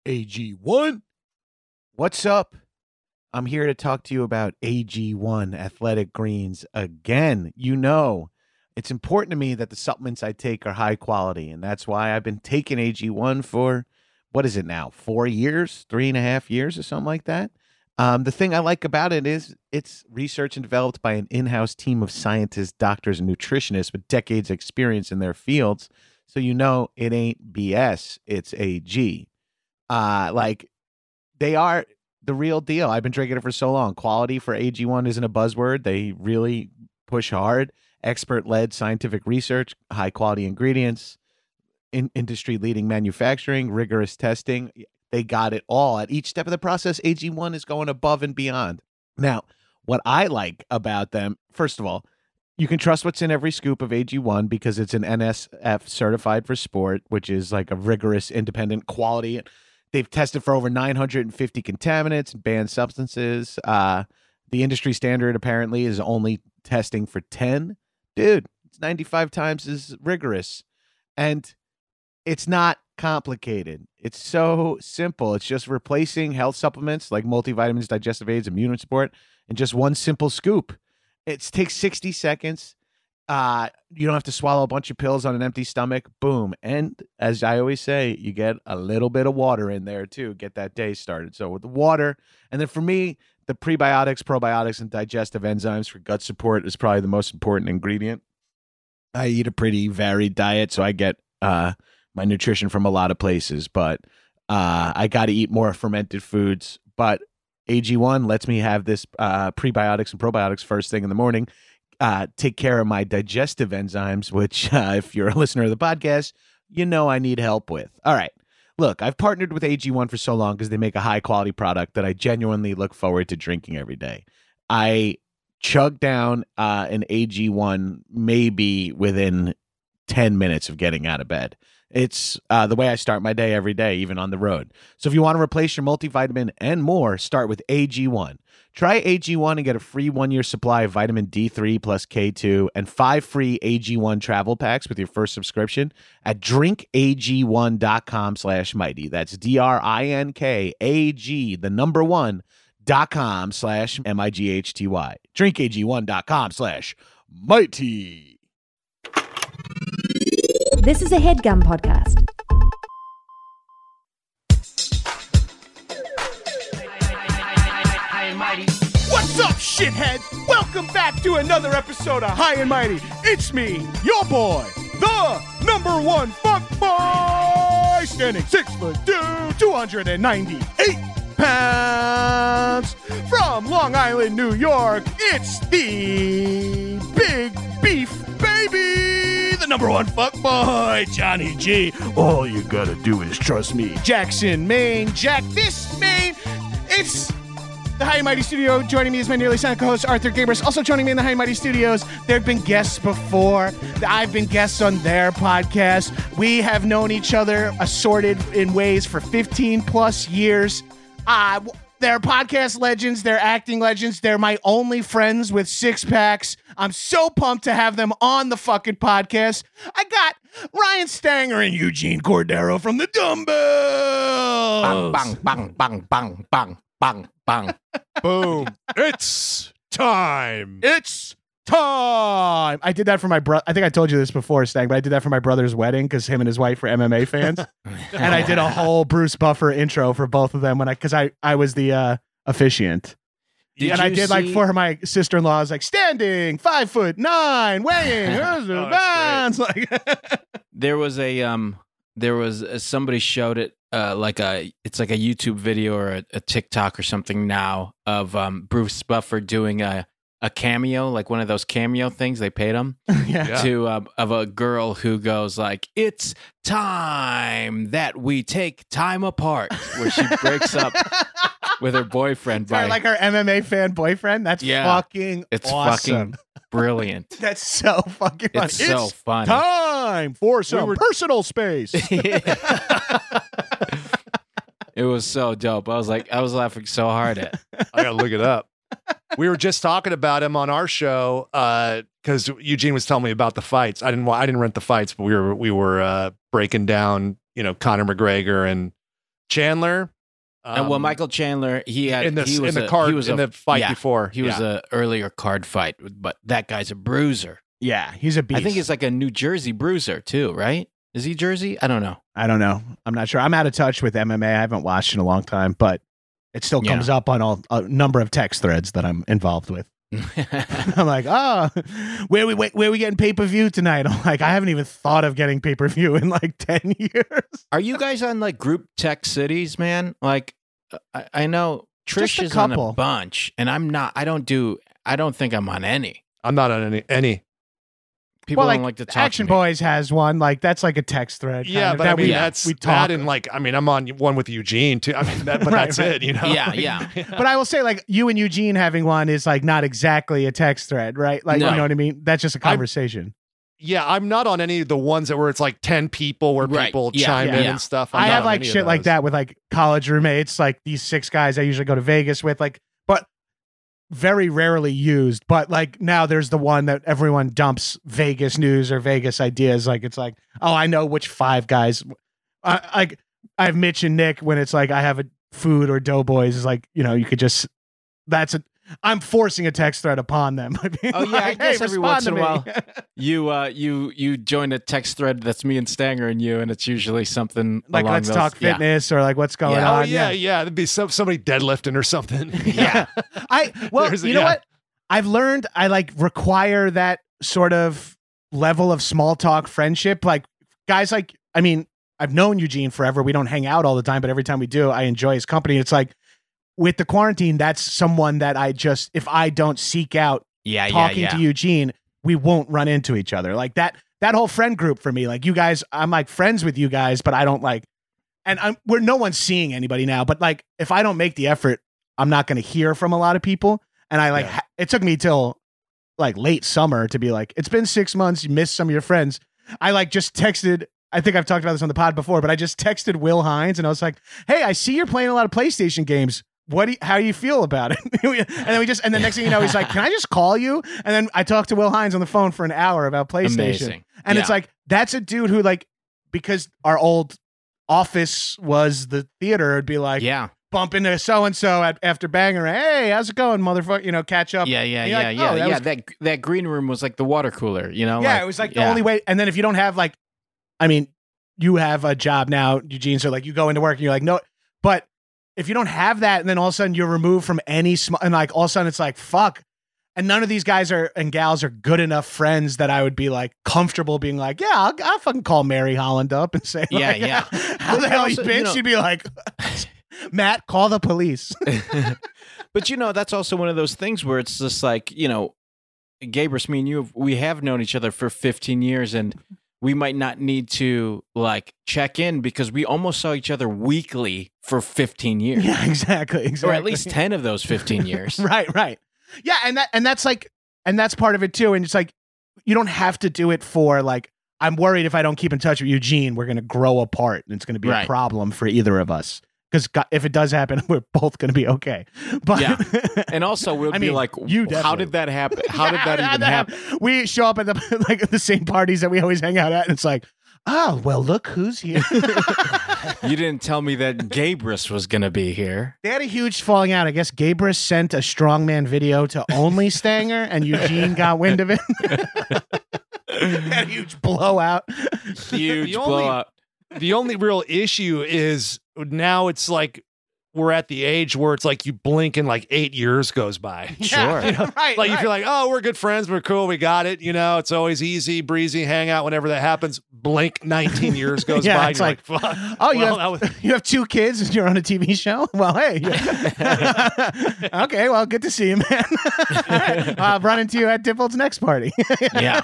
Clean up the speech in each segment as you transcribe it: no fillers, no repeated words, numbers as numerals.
AG1. What's up? I'm here to talk to you about AG1 Athletic Greens again. You know, it's important to me that the supplements I take are high quality, and that's why I've been taking AG1 for, what is it now, 4 years, 3.5 years or something like that. The thing I like about it is it's research and developed by an in-house team of scientists, doctors, and nutritionists with decades of experience in their fields. So you know it ain't BS, it's AG. They are the real deal. I've been drinking it for so long. Quality for AG1 isn't a buzzword. They really push hard. Expert-led scientific research, high-quality ingredients, industry-leading manufacturing, rigorous testing. They got it all. At each step of the process, AG1 is going above and beyond. Now, what I like about them, first of all, you can trust what's in every scoop of AG1 because it's an NSF certified for sport, which is like a rigorous, independent quality. They've tested for over 950 contaminants and banned substances. The industry standard apparently is only testing for 10. Dude, it's 95 times as rigorous. And it's not complicated. It's so simple. It's just replacing health supplements like multivitamins, digestive aids, immune support, in just one simple scoop. It takes 60 seconds. You don't have to swallow a bunch of pills on an empty stomach. Boom. And as I always say, you get a little bit of water in there too. Get that day started. So with the water, and then for me, the prebiotics, probiotics, and digestive enzymes for gut support is probably the most important ingredient. I eat a pretty varied diet, so I get my nutrition from a lot of places, but I got to eat more fermented foods. But AG1 lets me have this prebiotics and probiotics first thing in the morning. Take care of my digestive enzymes, which if you're a listener of the podcast, you know I need help with. All right. Look, I've partnered with AG1 for so long because they make a high quality product that I genuinely look forward to drinking every day. I chug down an AG1 maybe within 10 minutes of getting out of bed. It's the way I start my day every day, even on the road. So if you want to replace your multivitamin and more, start with AG1. Try AG1 and get a free 1-year supply of vitamin D3 plus K2 and 5 free AG1 travel packs with your first subscription at drinkag1.com/mighty. That's DRINKAG, the number 1.com/MIGHTY. drinkag1.com/mighty. This is a HeadGum podcast. What's up, shitheads? Welcome back to another episode of High and Mighty. It's me, your boy, the number one fuckboy, standing 6'2", 298 pounds. From Long Island, New York, it's the Big Beef Baby, the number one fuckboy, Johnny G. All you gotta do is trust me. Jackson, Maine, Jack this Maine. It's the High and Mighty Studio. Joining me is my nearly silent co-host, Arthur Gabris. Also joining me in the High and Mighty Studios, there have been guests before. I've been guests on their podcast. We have known each other assorted in ways for 15 plus years. They're podcast legends. They're acting legends. They're my only friends with six packs. I'm so pumped to have them on the fucking podcast. I got Ryan Stanger and Eugene Cordero from the Dumbbells. Bang, bang, bang, bang, bang, bang, bang. Boom. It's time. It's time. I did that for my brother. I think I told you this before, Stang, but I did that for my brother's wedding because him and his wife were MMA fans. And I did a whole Bruce Buffer intro for both of them because I was the officiant. And I did like for my sister-in-law, I was like standing 5'9", weighing pounds. There was somebody showed it it's like a YouTube video or a TikTok or something now of Bruce Buffer doing a cameo, like one of those cameo things they paid him to of a girl who goes like, "It's time that we take time apart," where she breaks up with her boyfriend by like her MMA fan boyfriend. That's fucking it's awesome. Fucking brilliant. That's so fucking funny. It's so funny. Time for some personal space. It was so dope. I was laughing so hard at. I gotta look it up. We were just talking about him on our show because Eugene was telling me about the fights. I didn't rent the fights, but we were breaking down, Conor McGregor and Chandler. Well, Michael Chandler, he had in the he was in the a- card he was in a- the fight yeah, before. He was a earlier card fight, but that guy's a bruiser. Yeah, he's a beast. I think he's like a New Jersey bruiser too, right? Is he Jersey? I don't know. I don't know. I'm not sure. I'm out of touch with MMA. I haven't watched in a long time, but it still comes up on a number of text threads that I'm involved with. I'm like, oh, where we getting pay-per-view tonight? I'm like, I haven't even thought of getting pay-per-view in like 10 years. Are you guys on like group tech cities, man? Like, I know Trish Just a is on couple. a bunch, and I'm not. I don't think I'm on any. I'm not on any. People Well, don't like to talk Action to me. Boys has one. Like, that's like a text thread. Yeah, kind of, but that I mean we, that's we that talk. and like I mean I'm on one with Eugene too. I mean but Right, that's right. it. You know. Yeah, Like, yeah. But I will say, like, you and Eugene having one is like not exactly a text thread, right? Like, No. you know what I mean? That's just a conversation. Yeah, I'm not on any of the ones that where it's like 10 people where Right. people Yeah, chime in yeah. and stuff. I'm I not have on like any of shit like those. that with like college roommates, like these 6 guys I usually go to Vegas with, like, but very rarely used. But like now there's the one that everyone dumps Vegas news or Vegas ideas. Like, it's like, oh, I know which 5 guys. Like, I have Mitch and Nick when it's like I have a food or Doughboys is like, you know, you could just, I'm forcing a text thread upon them. Oh, yeah, I Like, guess hey, every respond once to in a me. while. You join a text thread that's me and Stanger and you, and it's usually something Like, along let's those, talk yeah. fitness or like what's going Yeah. on. Oh yeah. There'd be somebody deadlifting or something. Yeah. Well, There's- you know yeah. what? I've learned I like require that sort of level of small talk friendship. Like guys like, I mean, I've known Eugene forever. We don't hang out all the time, but every time we do, I enjoy his company. It's like with the quarantine, that's someone that I just, if I don't seek out Yeah, talking to Eugene, we won't run into each other. Like that whole friend group for me, like you guys, I'm like friends with you guys, but I don't like, and no one's seeing anybody now, but like if I don't make the effort, I'm not going to hear from a lot of people. And I like, it took me till like late summer to be like, it's been 6 months. You missed some of your friends. I like just texted, I think I've talked about this on the pod before, but I just texted Will Hines and I was like, hey, I see you're playing a lot of PlayStation games. How do you feel about it? And then next thing you know, he's like, can I just call you? And then I talked to Will Hines on the phone for an hour about PlayStation. Amazing. And it's Yeah. like, that's a dude who like, because our old office was the theater, it'd be like, Yeah. bump into so-and-so after Banger. Hey, how's it going, motherfucker? You know, catch up. Yeah. And you're like, oh, that was- That green room was like the water cooler, you know? yeah, it was like the only way. And then if you don't have like, I mean, you have a job now, Eugene, so like you go into work and you're like, no, but if you don't have that and then all of a sudden you're removed from any and like all of a sudden it's like, fuck. And none of these guys and gals are good enough friends that I would be like comfortable being like, yeah, I'll fucking call Mary Holland up and say, Yeah, like, yeah. how the hell Also, you been? you know- She'd be like, Matt, call the police. But you know, that's also one of those things where it's just like, you know, Gabrus, me and you, we have known each other for 15 years and we might not need to like check in because we almost saw each other weekly for 15 years. Yeah, exactly. Or at least 10 of those 15 years. Right. Yeah, and that's like, and that's part of it too. And it's like, you don't have to do it for like, I'm worried if I don't keep in touch with Eugene, we're going to grow apart and it's going to be a Right. problem for either of us. Because if it does happen, we're both going to be okay. But Yeah. And also we'll I be mean, like, you how definitely- did that happen? How did that even happen? We show up at the like the same parties that we always hang out at, and it's like, oh well, look who's here. You didn't tell me that Gabrus was going to be here. They had a huge falling out. I guess Gabrus sent a strongman video to only Stanger, and Eugene got wind of it. Had a huge blowout. Huge The only- blowout. The only real issue is now it's like we're at the age where it's like you blink and like 8 years goes by. Sure. Yeah, right. Like you right. feel like, oh, we're good friends, we're cool, we got it. You know, it's always easy, breezy, hang out whenever that happens. Blink, 19 years goes Yeah, by. it's And you're like, like, fuck. Oh, you Well, have that was- you have 2 kids and you're on a TV show? Well, hey. Okay, well, good to see you, man. All right. I'll run into you at Dippold's next party. Yeah.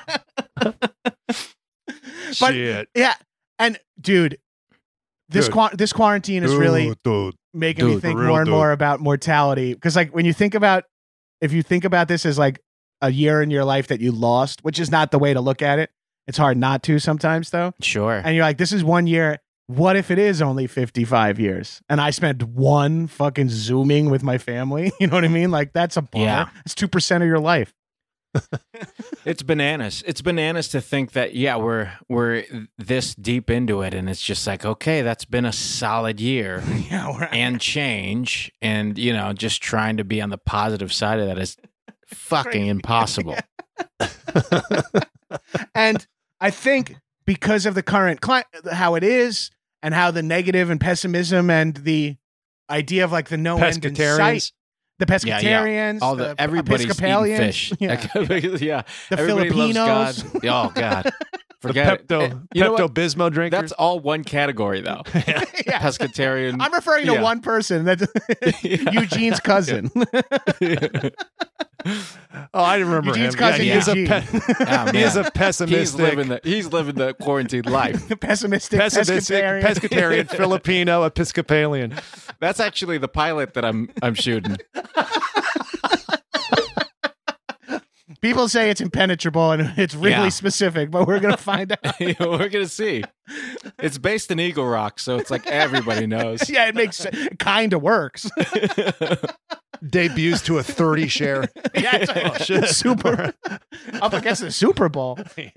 But- shit. Yeah. And dude, this Dude. this quarantine is really Dude. making me Dude, think real more and dude. more about mortality. Because like when you think about, if you think about this as like a year in your life that you lost, which is not the way to look at it. It's hard not to sometimes though. Sure. And you're like, this is 1 year. What if it is only 55 years? And I spent one fucking Zooming with my family. You know what I mean? Like that's a bar. Yeah. It's 2% of your life. It's bananas. It's bananas to think that we're this deep into it, and it's just like, okay, that's been a solid year and change, and just trying to be on the positive side of that is fucking impossible. And I think because of the current how it is, and how the negative and pessimism and the idea of like the no end in sight. The pescatarians, all the everybody's eating Episcopalians, fish. yeah. Yeah. The Everybody Filipinos. loves God. Oh God, forget it. You know what? Pepto-Bismol drinkers. That's all one category though. Yeah. Pescatarian. I'm referring to Yeah. one person. That's Eugene's cousin. Oh, I remember Eugene's him. cousin he is a Eugene. Oh, he is man. a pessimistic, He's living the quarantine life. Pessimistic pescatarian. pescatarian, Filipino, Episcopalian. That's actually the pilot that I'm shooting. People say it's impenetrable and it's really Yeah. specific, but we're gonna find out. We're gonna see. It's based in Eagle Rock, so it's like everybody knows. Yeah, it kind of works. Debuts to a 30 share. Yeah, it's like, Oh, shit. super up against the Super Bowl.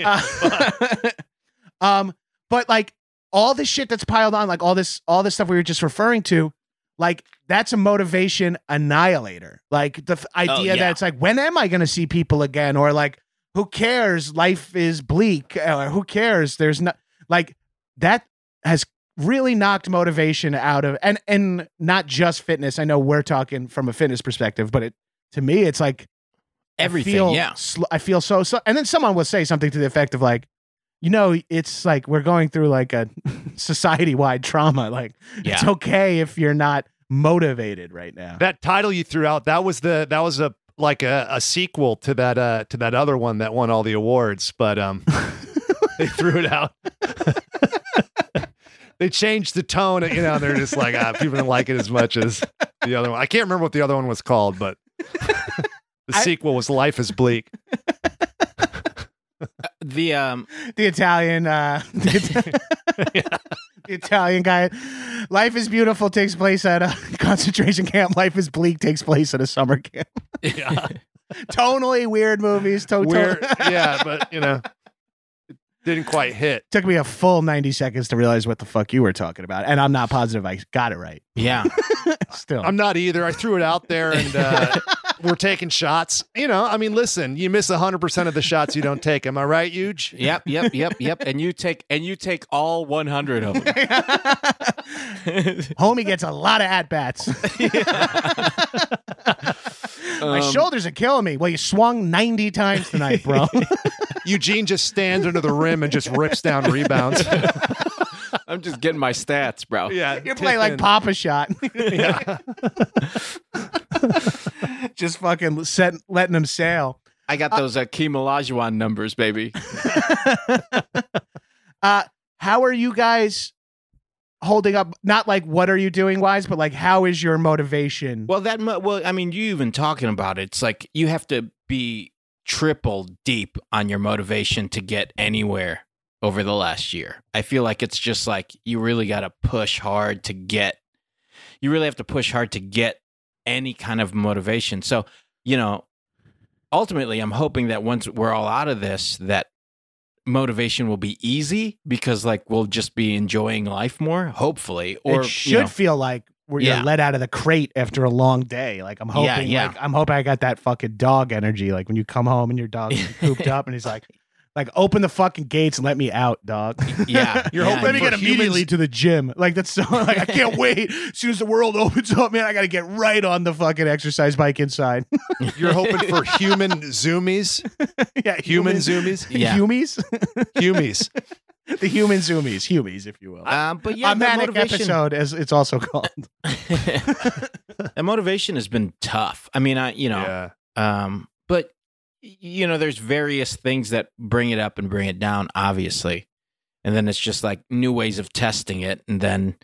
But like all this shit that's piled on, like all this stuff we were just referring to, like that's a motivation annihilator. Like the idea yeah. that it's like, when am I going to see people again? Or like, who cares? Life is bleak. Or who cares? There's not like that has really knocked motivation out of, and not just fitness. I know we're talking from a fitness perspective, but to me, it's like Everything, I feel so. And then someone will say something to the effect of like, it's like we're going through like a society-wide trauma. Like it's okay if you're not motivated right now. That title you threw out, that was a sequel to that other one that won all the awards, but they threw it out. They changed the tone, they're just like, people didn't like it as much as the other one. I can't remember what the other one was called, but the sequel was Life is Bleak. The Italian, the Italian guy. Life is Beautiful takes place at a concentration camp. Life is Bleak takes place at a summer camp. Yeah. Tonally weird movies. Weird, yeah, but it didn't quite hit. Took me a full 90 seconds to realize what the fuck you were talking about, and I'm not positive I got it right. yeah. Still, I'm not either. I threw it out there, and we're taking shots. Listen, you miss 100% of the shots you don't take. Am I right, Huge? Yep. And you take all 100 of them. Homie gets a lot of at bats. My shoulders are killing me. Well, you swung 90 times tonight, bro. Eugene just stands under the rim and just rips down rebounds. I'm just getting my stats, bro. Yeah, You play like Papa Shot. Yeah. Just fucking letting them sail. I got those Akeem Olajuwon numbers, baby. How are you guys holding up? Not like what are you doing wise, but like how is your motivation? Well, you even talking about it, it's like you have to be triple deep on your motivation to get anywhere over the last year. I feel like it's just like you really got to push hard to get. You really have to push hard to get any kind of motivation. So, ultimately, I'm hoping that once we're all out of this, that motivation will be easy because like we'll just be enjoying life more, hopefully. Or it should feel like you're let out of the crate after a long day. Like I'm hoping, I'm hoping I got that fucking dog energy. Like when you come home and your dog's cooped up and he's like, open the fucking gates and let me out, dog. Yeah. You're hoping let me get immediately to the gym. Like that's so like I can't wait. As soon as the world opens up, man, I got to get right on the fucking exercise bike inside. You're hoping for human zoomies? Yeah, human zoomies? Yeah. Humies? Humies. The human zoomies, humies, if you will. But yeah, a manic episode, as it's also called. The motivation has been tough. I mean, but there's various things that bring it up and bring it down, obviously. And then it's just like new ways of testing it. And then,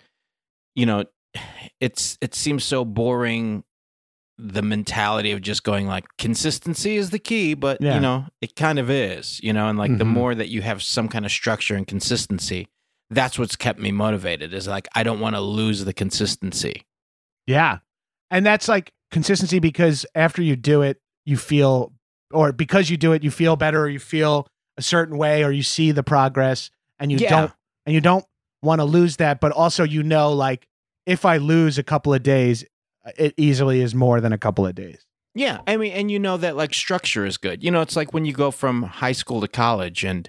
it seems so boring, the mentality of just going like consistency is the key, but it kind of is, and like the more that you have some kind of structure and consistency, that's what's kept me motivated is like, I don't want to lose the consistency. Yeah. And that's like consistency because after you do it, you feel or because you do it, you feel better, or you feel a certain way, or you see the progress, and you don't want to lose that. But also, like, if I lose a couple of days, it easily is more than a couple of days. Yeah, I mean, and that like structure is good. It's like when you go from high school to college and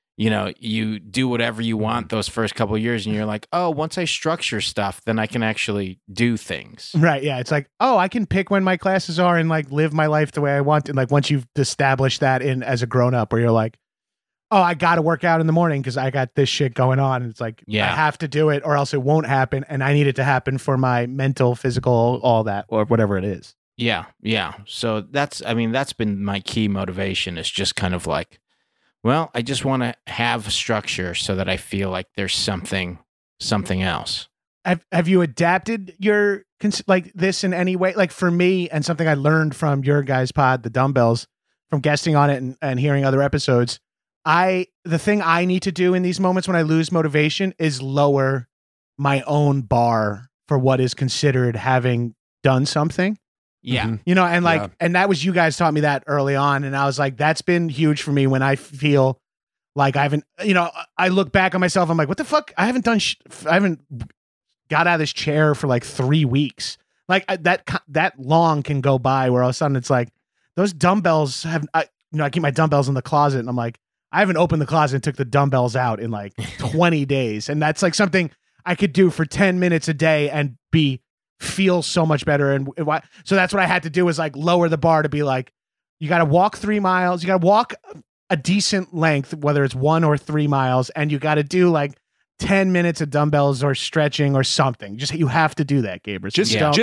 you do whatever you want those first couple of years and you're like, oh, once I structure stuff, then I can actually do things. Right. Yeah. It's like, oh, I can pick when my classes are and like live my life the way I want. And like once you've established that in as a grown up, where you're like, oh, I got to work out in the morning because I got this shit going on. And it's like, I have to do it or else it won't happen. And I need it to happen for my mental, physical, all that, or whatever it is. Yeah. Yeah. So that's been my key motivation, is just kind of like, well, I just want to have structure so that I feel like there's something else. Have you adapted your like this in any way? Like for me, and something I learned from your guys' pod, the Dumbbells, from guesting on it and hearing other episodes, the thing I need to do in these moments when I lose motivation is lower my own bar for what is considered having done something. Yeah. And like, and that was, you guys taught me that early on. And I was like, that's been huge for me when I feel like I haven't, I look back on myself. I'm like, what the fuck? I haven't done, I haven't got out of this chair for like 3 weeks. Like that long can go by where all of a sudden it's like those dumbbells I keep my dumbbells in the closet and I'm like, I haven't opened the closet and took the dumbbells out in like 20 days. And that's like something I could do for 10 minutes a day and feel so much better. And so that's what I had to do, is like lower the bar to be like, you got to walk 3 miles, you got to walk a decent length, whether it's 1 or 3 miles, and you got to do like 10 minutes of dumbbells or stretching or something. You have to do that, Gabrus.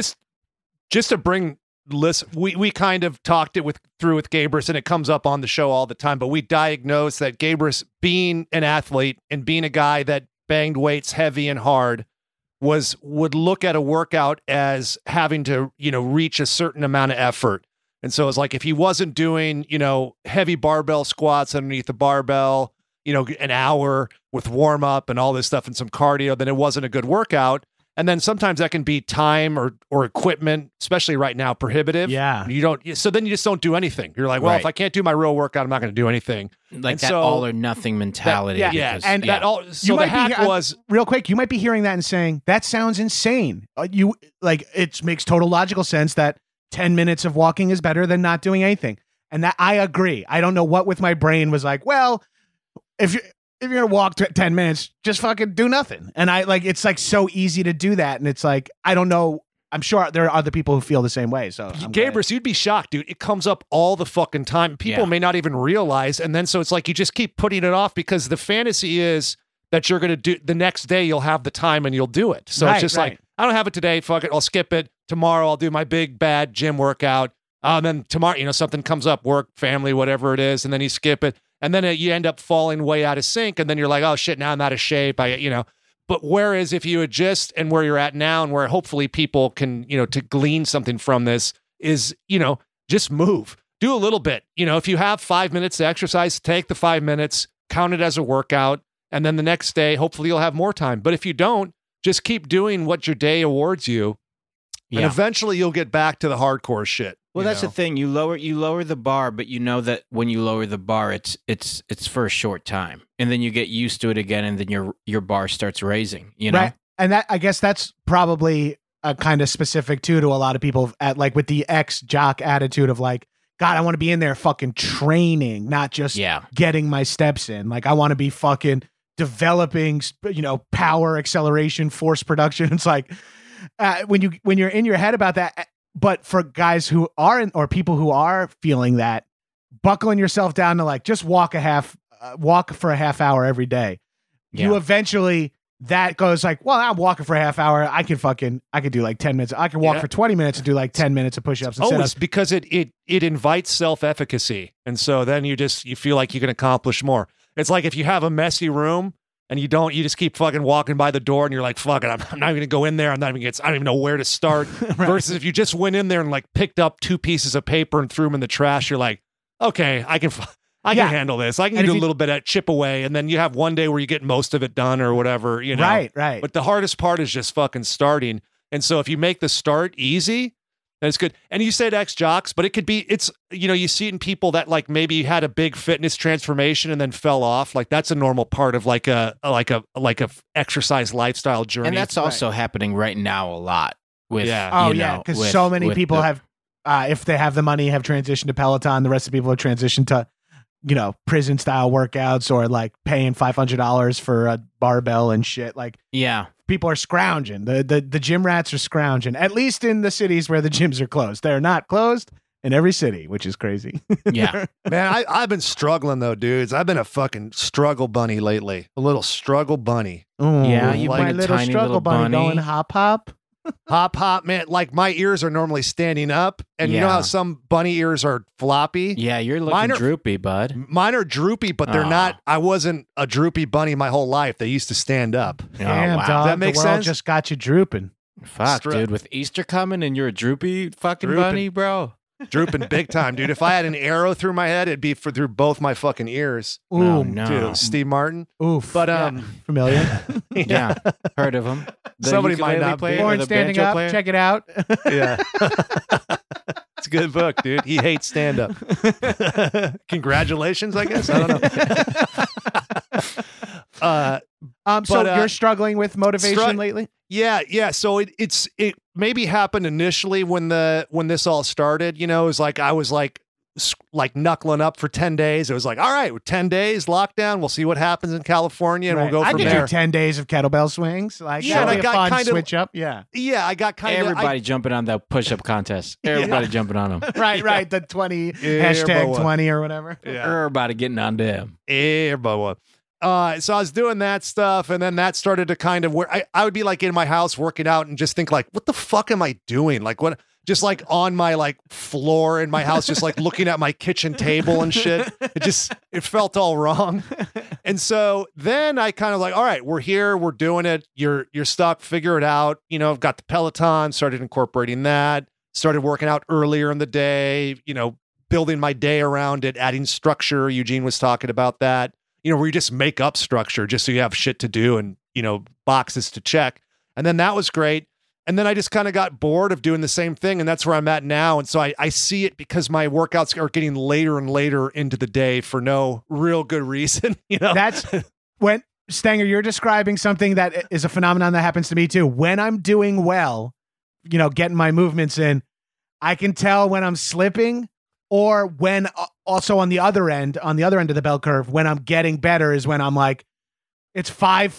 Just to bring we kind of talked it through with Gabrus, and it comes up on the show all the time, but we diagnosed that Gabrus, being an athlete and being a guy that banged weights heavy and hard, would look at a workout as having to, reach a certain amount of effort. And so it's like, if he wasn't doing, heavy barbell squats underneath the barbell, an hour with warm up and all this stuff and some cardio, then it wasn't a good workout. And then sometimes that can be time or equipment, especially right now, prohibitive. Yeah. So then you just don't do anything. You're like, well, if I can't do my real workout, I'm not going to do anything. Like that all or nothing mentality. Real quick, you might be hearing that and saying, that sounds insane. It makes total logical sense that 10 minutes of walking is better than not doing anything. And that I agree. I don't know what with my brain was like, well, if you're going to walk 10 minutes, just fucking do nothing. And it's like so easy to do that. And it's like, I don't know. I'm sure there are other people who feel the same way. So Gabrus, you'd be shocked, dude. It comes up all the fucking time. People may not even realize. And then, so it's like, you just keep putting it off because the fantasy is that you're going to do the next day, you'll have the time and you'll do it. So it's just like, I don't have it today. Fuck it. I'll skip it. Tomorrow I'll do my big bad gym workout. Then tomorrow, something comes up, work, family, whatever it is. And then you skip it. And then you end up falling way out of sync. And then you're like, oh shit, now I'm out of shape. But whereas if you adjust and where you're at now and where hopefully people can, to glean something from this is, just move, do a little bit. If you have 5 minutes to exercise, take the 5 minutes, count it as a workout. And then the next day, hopefully you'll have more time. But if you don't, just keep doing what your day awards you. And eventually you'll get back to the hardcore shit. Well, that's the thing. You lower the bar, but you know that when you lower the bar, it's for a short time, and then you get used to it again, and then your bar starts raising. Right, and that, I guess that's probably a kind of specific too to a lot of people with the ex-jock attitude of like, God, I want to be in there fucking training, not just getting my steps in. Like I want to be fucking developing, power, acceleration, force production. It's like when you're in your head about that. But for guys who aren't, or people who are feeling that, buckling yourself down to like, just walk for a half hour every day. You eventually, that goes like, well, I'm walking for a half hour. I could do like 10 minutes. I could walk for 20 minutes and do like 10 minutes of push-ups. Always, because it invites self-efficacy. And so then you feel like you can accomplish more. It's like if you have a messy room, and you just keep fucking walking by the door and you're like, fuck it, I'm not even going to go in there. I don't even know where to start. Right. Versus if you just went in there and like picked up 2 pieces of paper and threw them in the trash, you're like, okay, I can handle this. I can do a little bit of chip away. And then you have one day where you get most of it done or whatever, Right. But the hardest part is just fucking starting. And so if you make the start easy, And it's good. And you said ex-jocks, but it could be, it's, you see it in people that like maybe had a big fitness transformation and then fell off. Like that's a normal part of like a exercise lifestyle journey. And that's also happening right now a lot with, because so many people have, if they have the money, have transitioned to Peloton. The rest of the people have transitioned to, prison style workouts or like paying $500 for a barbell and shit. Like, people are scrounging. The gym rats are scrounging, at least in the cities where the gyms are closed. They're not closed in every city, which is crazy. Yeah. Man, I've been struggling though, dudes. I've been a fucking struggle bunny lately. A little struggle bunny. Ooh, yeah, you've my been a little tiny struggle little bunny. going hop hop. Hop, man. Like my ears are normally standing up. And you know how some bunny ears are floppy? Yeah, you're looking droopy, bud. Mine are droopy, but they're not. I wasn't a droopy bunny my whole life. They used to stand up. Damn, wow. dog. That makes the world sense? just got you drooping. Fuck, dude. With Easter coming and you're a droopy fucking bunny, bro. Drooping big time, dude. If I had an arrow through my head, it'd be through both my fucking ears. Ooh, Oh, no. Dude, Steve Martin. Oof. But familiar. Yeah, heard of him. The Somebody might ukulele not be. player or Born the standing banjo up. player? Check it out. Yeah. It's a good book, dude. He hates stand up. Congratulations, I guess. I don't know. So But, you're struggling with motivation lately? Yeah. So it maybe happened initially when this all started. It was like I was like knuckling up for 10 days. It was like, all right, 10 days lockdown. We'll see what happens in California, and we'll go I from could there. do 10 days of kettlebell swings. Like, Yeah, and that'd I be a got fun kind of- switch up. Yeah. Yeah, I got kind Everybody jumping on that push-up contest. Everybody jumping on them. Right. The 20 Yeah, hashtag boy. 20 or whatever. Everybody getting on them. Everybody. So I was doing that stuff, and then that started to kind of where I would be like in my house working out and just think like, what the fuck am I doing? Like what? Just like on my like floor in my house, just like looking at my kitchen table and shit. It felt all wrong. And so then I kind of like, all right, we're here, we're doing it. You're stuck, figure it out. I've got the Peloton, started incorporating that, started working out earlier in the day, building my day around it, adding structure. Eugene was talking about that. Where you just make up structure just so you have shit to do and, boxes to check. And then that was great. And then I just kind of got bored of doing the same thing. And that's where I'm at now. And so I see it because my workouts are getting later and later into the day for no real good reason. That's when, Stanger, you're describing something that is a phenomenon that happens to me too. When I'm doing well, getting my movements in, I can tell when I'm slipping, or when also on the other end of the bell curve, when I'm getting better is when I'm like, it's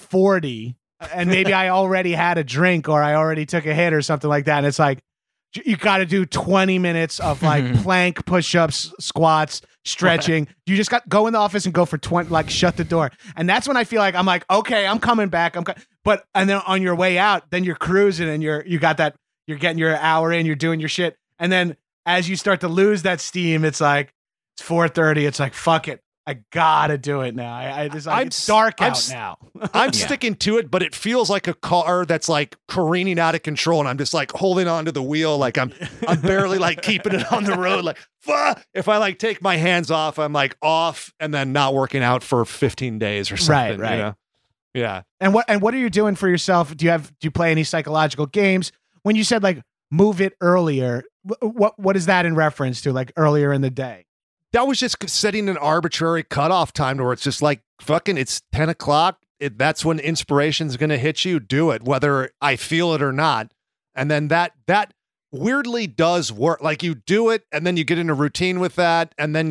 5:40 and maybe I already had a drink or I already took a hit or something like that. And it's like, you got to do 20 minutes of like plank, push-ups, squats, stretching. You just got go in the office and go for 20, like shut the door. And that's when I feel like I'm like, okay, I'm coming back. But and then on your way out, then you're cruising and you're getting your hour in, you're doing your shit. And then as you start to lose that steam, it's like, it's 4:30. It's like, fuck it. I gotta do it now. It's dark out now. I'm sticking to it, but it feels like a car that's like careening out of control, and I'm just like holding onto the wheel, like I'm barely like keeping it on the road. Like, fuck. If I like take my hands off, I'm like off, and then not working out for 15 days or something. Right. Yeah. And what are you doing for yourself? Do you play any psychological games? When you said like move it earlier, what is that in reference to? Like earlier in the day? That was just setting an arbitrary cutoff time to where it's just like, fucking, it's 10 o'clock. That's when inspiration's going to hit you. Do it, whether I feel it or not. And then that weirdly does work. Like you do it and then you get in a routine with that. And then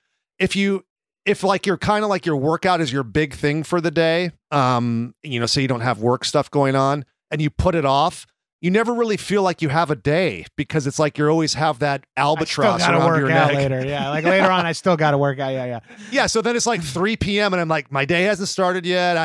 if like you're kind of like your workout is your big thing for the day, so you don't have work stuff going on and you put it off, you never really feel like you have a day because it's like you always have that albatross around your neck. Later. Yeah. Like later on, I still got to work out. Yeah. Yeah. So then it's like 3 p.m. and I'm like, my day hasn't started yet.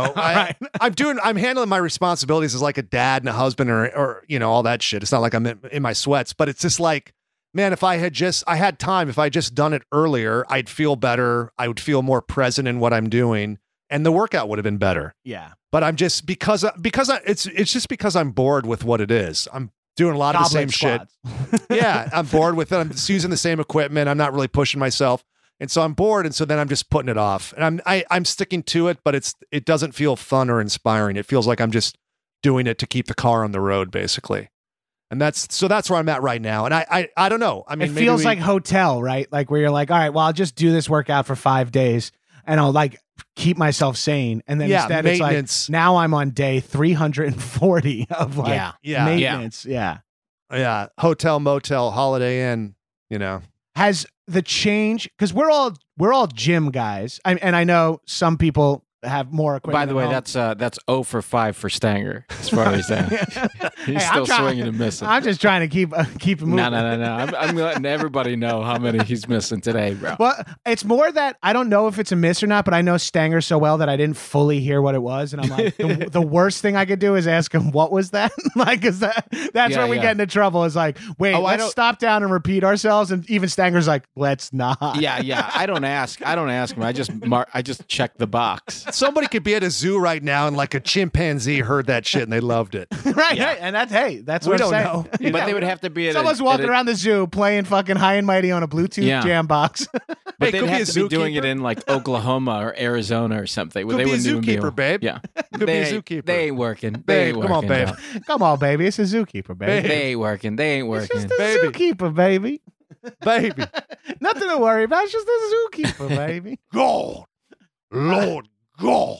I'm handling my responsibilities as like a dad and a husband or all that shit. It's not like I'm in my sweats, but it's just like, man, if I had time, if I had just done it earlier, I'd feel better. I would feel more present in what I'm doing. And the workout would have been better. Yeah. But I'm just it's just because I'm bored with what it is. I'm doing a lot of the same shit. Yeah, I'm bored with it. I'm just using the same equipment. I'm not really pushing myself, and so I'm bored. And so then I'm just putting it off. And I'm sticking to it, but it doesn't feel fun or inspiring. It feels like I'm just doing it to keep the car on the road, basically. And that's where I'm at right now. And I don't know. I mean, It maybe feels like hotel, right? Like where you're like, all right, well, I'll just do this workout for 5 days and I'll like keep myself sane. And then instead maintenance. it's like, now I'm on day 340 of like Yeah. maintenance. Yeah. Yeah, hotel, motel, Holiday Inn, you know. Has the change, because we're all gym guys. And I know some people have more equipment. By the way, at home. that's 0 for 5 for Stanger as far as that. He's Hey, still swinging and missing. I'm just trying to keep it moving. No. I'm letting everybody know how many he's missing today, bro. Well, it's more that I don't know if it's a miss or not, but I know Stanger so well that I didn't fully hear what it was, and I'm like, the worst thing I could do is ask him, "What was that?" Like, is that's Yeah, where we yeah. get into trouble. Is like, wait, I let's don't- stop down and repeat ourselves, and even Stanger's like, let's not. Yeah. I don't ask him. I just check the box. Somebody could be at a zoo right now and like a chimpanzee heard that shit and they loved it. right. And that's We what don't I'm know. saying. But they would have to be at Someone's walking around the zoo playing fucking High and Mighty on a Bluetooth Yeah. jam box. But Hey, they'd could be have a to be doing zookeeper. it in like Oklahoma or Arizona or something. Could They be a wouldn't even be zookeeper, able- babe. Yeah. Could be a They- zookeeper. They ain't working. Babe, They ain't come on, working, babe. no. Come on, baby. It's a zookeeper, baby. They ain't working. They ain't It's working. just a Baby. zookeeper, baby. Baby. Nothing to worry about. It's just a zookeeper, baby. God. Lord God.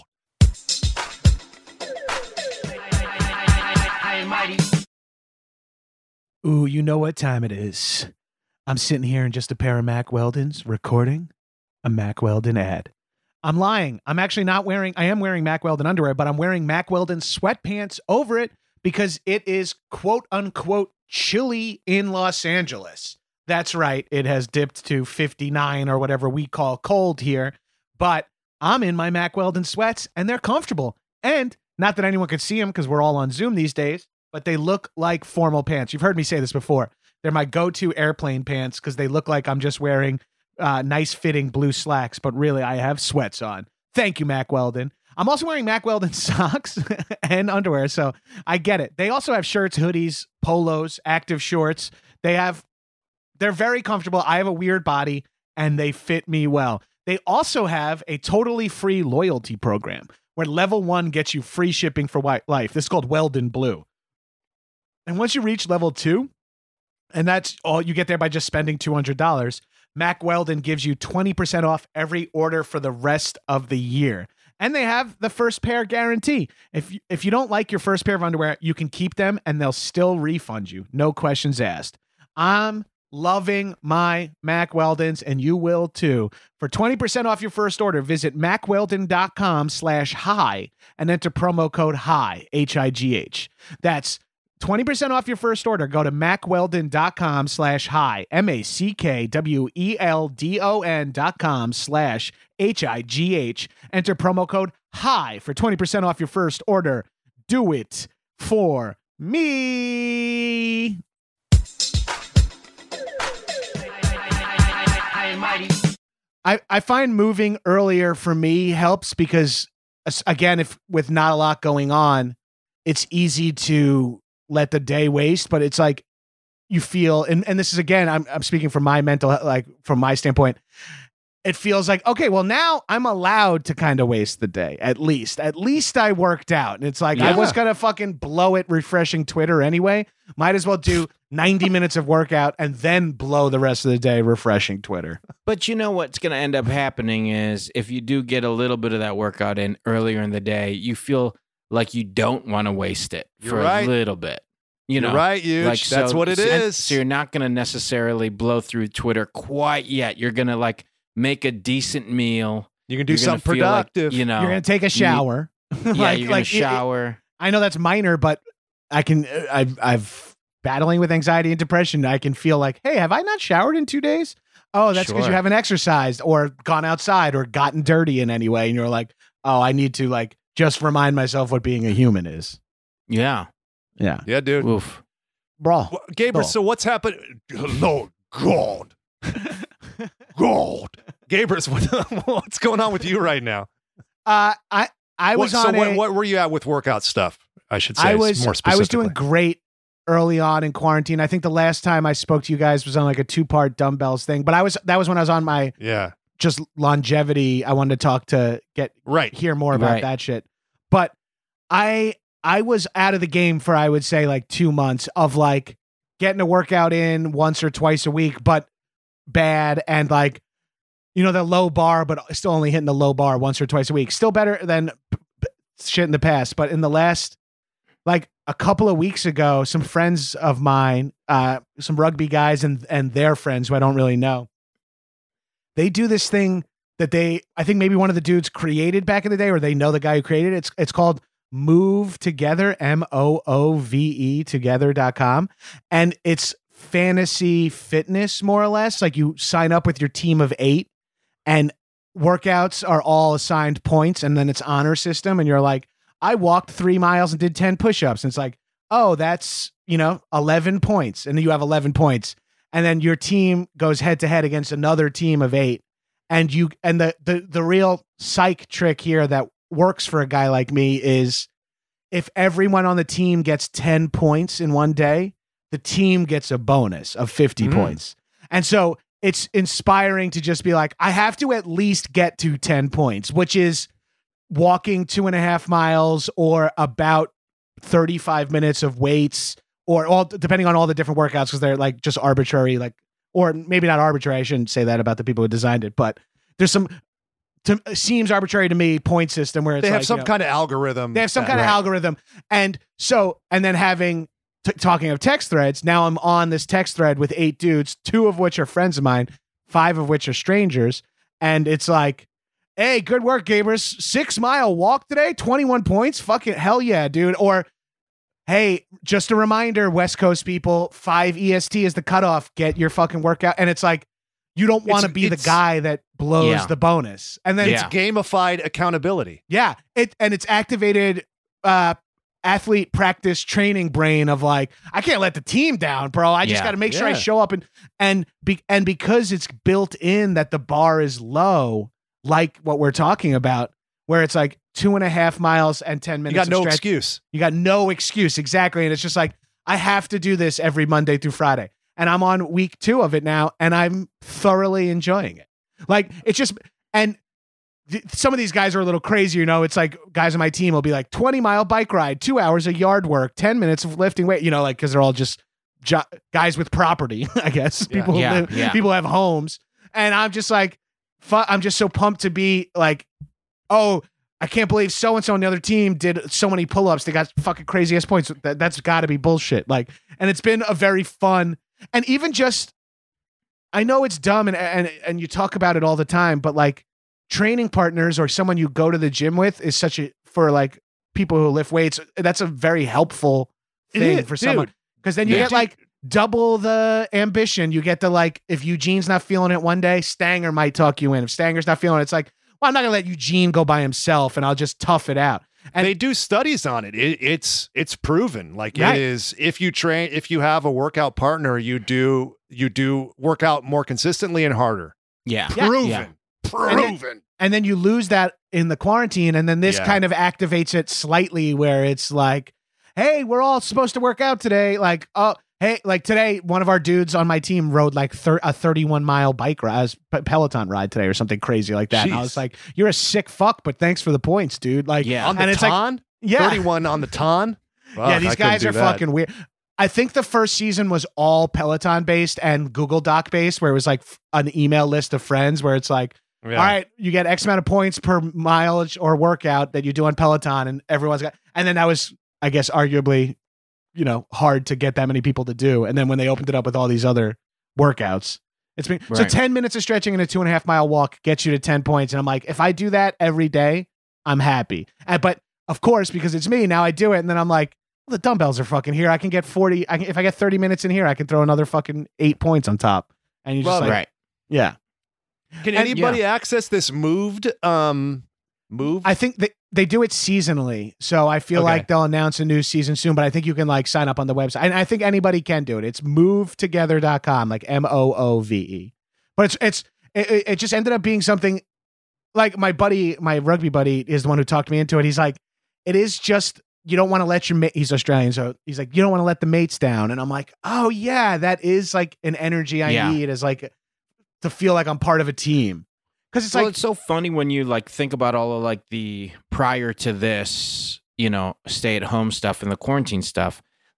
Ooh, you know what time it is. I'm sitting here in just a pair of Mack Weldons recording a Mack Weldon ad. I'm lying. I'm actually not wearing, I am wearing Mack Weldon underwear, but I'm wearing Mack Weldon sweatpants over it because it is quote unquote chilly in Los Angeles. That's right. It has dipped to 59 or whatever we call cold here, but I'm in my Mack Weldon sweats and they're comfortable. And not that anyone could see them because we're all on Zoom these days, but they look like formal pants. You've heard me say this before. They're my go-to airplane pants because they look like I'm just wearing nice fitting blue slacks, but really I have sweats on. Thank you, Mack Weldon. I'm also wearing Mack Weldon socks and underwear, so I get it. They also have shirts, hoodies, polos, active shorts. They're very comfortable. I have a weird body, and they fit me well. They also have a totally free loyalty program where level 1 gets you free shipping for life. This is called Weldon Blue. And once you reach level 2, and that's all you get there by just spending $200, Mack Weldon gives you 20% off every order for the rest of the year. And they have the first pair guarantee. If you don't like your first pair of underwear, you can keep them and they'll still refund you. No questions asked. I'm loving my Mack Weldons and you will too. For 20% off your first order, visit mackweldon.com/high and enter promo code HIGH, H-I-G-H. That's 20% off your first order. Go to mackweldon.com/high, mackweldon.com/HIGH. Enter promo code HIGH for 20% off your first order. Do it for me. I find moving earlier for me helps because, again, if with not a lot going on, it's easy to let the day waste, but it's like you feel, and this is, again, I'm speaking from my mental, like from my standpoint, it feels like, okay, well now I'm allowed to kind of waste the day. At least I worked out. And it's like, I was going to fucking blow it refreshing Twitter anyway. Might as well do 90 minutes of workout and then blow the rest of the day refreshing Twitter. But you know what's going to end up happening is if you do get a little bit of that workout in earlier in the day, you feel like you don't want to waste it for a little bit. You know, You're right, Huge. Like, That's what it is. So you're not going to necessarily blow through Twitter quite yet. You're going to like make a decent meal. You can do You're gonna something feel like, productive. you know, You're going to take a shower. yeah, you're going to shower. I know that's minor, but I can, I've battling with anxiety and depression. I can feel like, hey, have I not showered in 2 days? Oh, that's because you Sure. haven't exercised or gone outside or gotten dirty in any way. And you're like, oh, I need to like just remind myself what being a human is. Yeah. Yeah. Yeah, dude. Oof. Bro. Well, Gabriel, so what's happened? Lord God. God. Gabriel, what's going on with you right now? I was on what were you at with workout stuff? I should say more specifically. I was doing great early on in quarantine. I think the last time I spoke to you guys was on like a 2-part dumbbells thing, but that was when I was on my just longevity. I wanted to talk to hear more about that shit. But I was out of the game for, I would say, like 2 months of like getting a workout in once or twice a week, but bad, and like, you know, the low bar, but still only hitting the low bar once or twice a week. Still better than shit in the past. But in the last, like a couple of weeks ago, some friends of mine, some rugby guys and their friends who I don't really know, they do this thing that I think maybe one of the dudes created back in the day, or they know the guy who created it. It's called Move Together, MOOVE together.com. And it's fantasy fitness, more or less. Like you sign up with your team of 8 and workouts are all assigned points, and then it's honor system. And you're like, I walked 3 miles and did 10 push-ups. And it's like, oh, that's, 11 points. And then you have 11 points. And then your team goes head to head against another team of 8. And the real psych trick here that works for a guy like me is if everyone on the team gets 10 points in one day, the team gets a bonus of 50 points. And so it's inspiring to just be like, I have to at least get to 10 points, which is walking 2.5 miles or about 35 minutes of weights, or all depending on all the different workouts, because they're like just arbitrary, like, or maybe not arbitrary. I shouldn't say that about the people who designed it, but there's some seems arbitrary to me point system where it's they have like, some kind of algorithm. They have some kind of algorithm. And then having talking of text threads, now I'm on this text thread with 8 dudes, 2 of which are friends of mine, 5 of which are strangers. And it's like, hey, good work, Gabers. 6-mile walk today, 21 points. Fucking hell yeah, dude. Or, hey, just a reminder, West Coast people, 5 EST is the cutoff. Get your fucking workout. And it's like, you don't want to be the guy that blows the bonus. And then it's gamified accountability. Yeah. It's activated athlete practice training brain of like, I can't let the team down, bro. I just got to make sure I show up and because it's built in that the bar is low, like what we're talking about, where it's like 2.5 miles and 10 minutes. You got no excuse. You got no excuse. Exactly. And it's just like, I have to do this every Monday through Friday. And I'm on week 2 of it now, and I'm thoroughly enjoying it. Like, it's just, and some of these guys are a little crazy, it's like guys on my team will be like 20-mile bike ride, 2 hours of yard work, 10 minutes of lifting weight, like, because they're all just guys with property, I guess. People people have homes. And I'm just like, I'm just so pumped to be like, oh, I can't believe so-and-so on the other team did so many pull-ups. They got fucking crazy-ass points. That's got to be bullshit. Like, and it's been a very fun, and even just, I know it's dumb and you talk about it all the time, but like training partners or someone you go to the gym with is for like people who lift weights. That's a very helpful thing for someone. Because then you get like double the ambition. You get the like, if Eugene's not feeling it one day, Stanger might talk you in. If Stanger's not feeling it, it's like, well, I'm not gonna let Eugene go by himself, and I'll just tough it out. And they do studies on it. It's proven. Like it is. If you have a workout partner, you do work out more consistently and harder. Yeah, proven. And then you lose that in the quarantine, and then this kind of activates it slightly, where it's like, hey, we're all supposed to work out today. Like, oh. Hey, like today, one of our dudes on my team rode like a 31-mile bike ride, Peloton ride today or something crazy like that. Jeez. And I was like, you're a sick fuck, but thanks for the points, dude. Like, on the ton? Like, 31 on the ton? Yeah, these guys are fucking weird. I think the first season was all Peloton based and Google Doc based, where it was like an email list of friends where it's like, all right, you get X amount of points per mileage or workout that you do on Peloton, and everyone's got, and then that was, I guess, arguably, hard to get that many people to do. And then when they opened it up with all these other workouts, it's been so 10 minutes of stretching and a 2.5 mile walk gets you to 10 points. And I'm like, if I do that every day, I'm happy. But of course, because it's me, now I do it. And then I'm like, well, the dumbbells are fucking here. I can get 40. If I get 30 minutes in here, I can throw another fucking 8 points on top. And you just yeah. Can anybody access this Move? I think they do it seasonally, so I feel like they'll announce a new season soon, but I think you can like sign up on the website. And I think anybody can do it. It's movetogether.com, like MOOVE. But it just ended up being something like my rugby buddy is the one who talked me into it. He's like, it is just, you don't want to let your mate, he's Australian, so he's like, you don't want to let the mates down. And I'm like, oh yeah, that is like an energy I need as like to feel like I'm part of a team. Because it's it's so funny when you like think about all of like the prior to this, stay at home stuff and the quarantine stuff.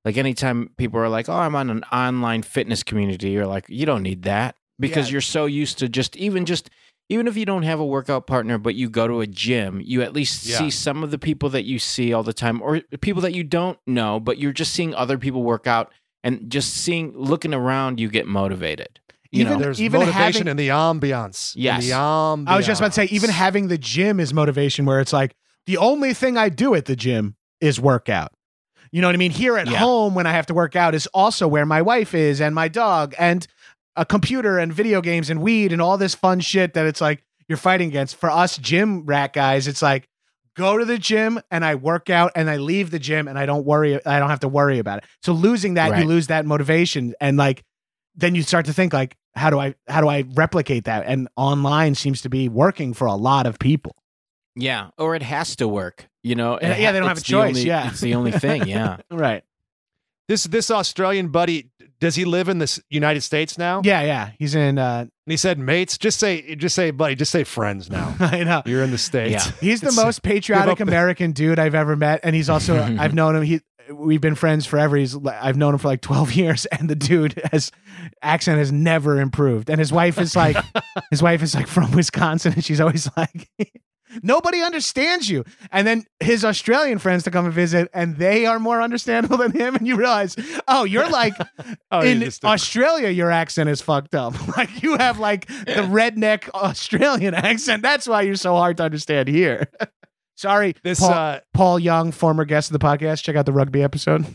like anytime people are like, oh, I'm on an online fitness community, you're like, you don't need that because you're so used to even if you don't have a workout partner, but you go to a gym, you at least see some of the people that you see all the time, or people that you don't know, but you're just seeing other people work out and just looking around, you get motivated. There's motivation in the ambiance. Yes. In the ambiance. I was just about to say, even having the gym is motivation, where it's like, the only thing I do at the gym is work out. You know what I mean? Here at home, when I have to work out, is also where my wife is and my dog and a computer and video games and weed and all this fun shit that it's like you're fighting against. For us gym rat guys, it's like, go to the gym and I work out and I leave the gym and I don't have to worry about it. So losing that, you lose that motivation. And like, then you start to think like, how do I replicate that? And online seems to be working for a lot of people. Yeah. Or it has to work, they don't have a choice. It's the only thing. Yeah. Right. This Australian buddy, does he live in the United States now? Yeah. He's in. And he said, mates, just say, buddy, just say friends now. I know. You're in the States. Yeah. He's the most patriotic American dude I've ever met. And he's also, I've known him. We've been friends forever. I've known him for like 12 years. And the dude accent has never improved. And his wife is like from Wisconsin. And she's always like, nobody understands you. And then his Australian friends to come and visit, and they are more understandable than him. And you realize, oh, you're like in Australia, your accent is fucked up. Like you have like the redneck Australian accent. That's why you're so hard to understand here. Sorry, Paul Young, former guest of the podcast. Check out the rugby episode.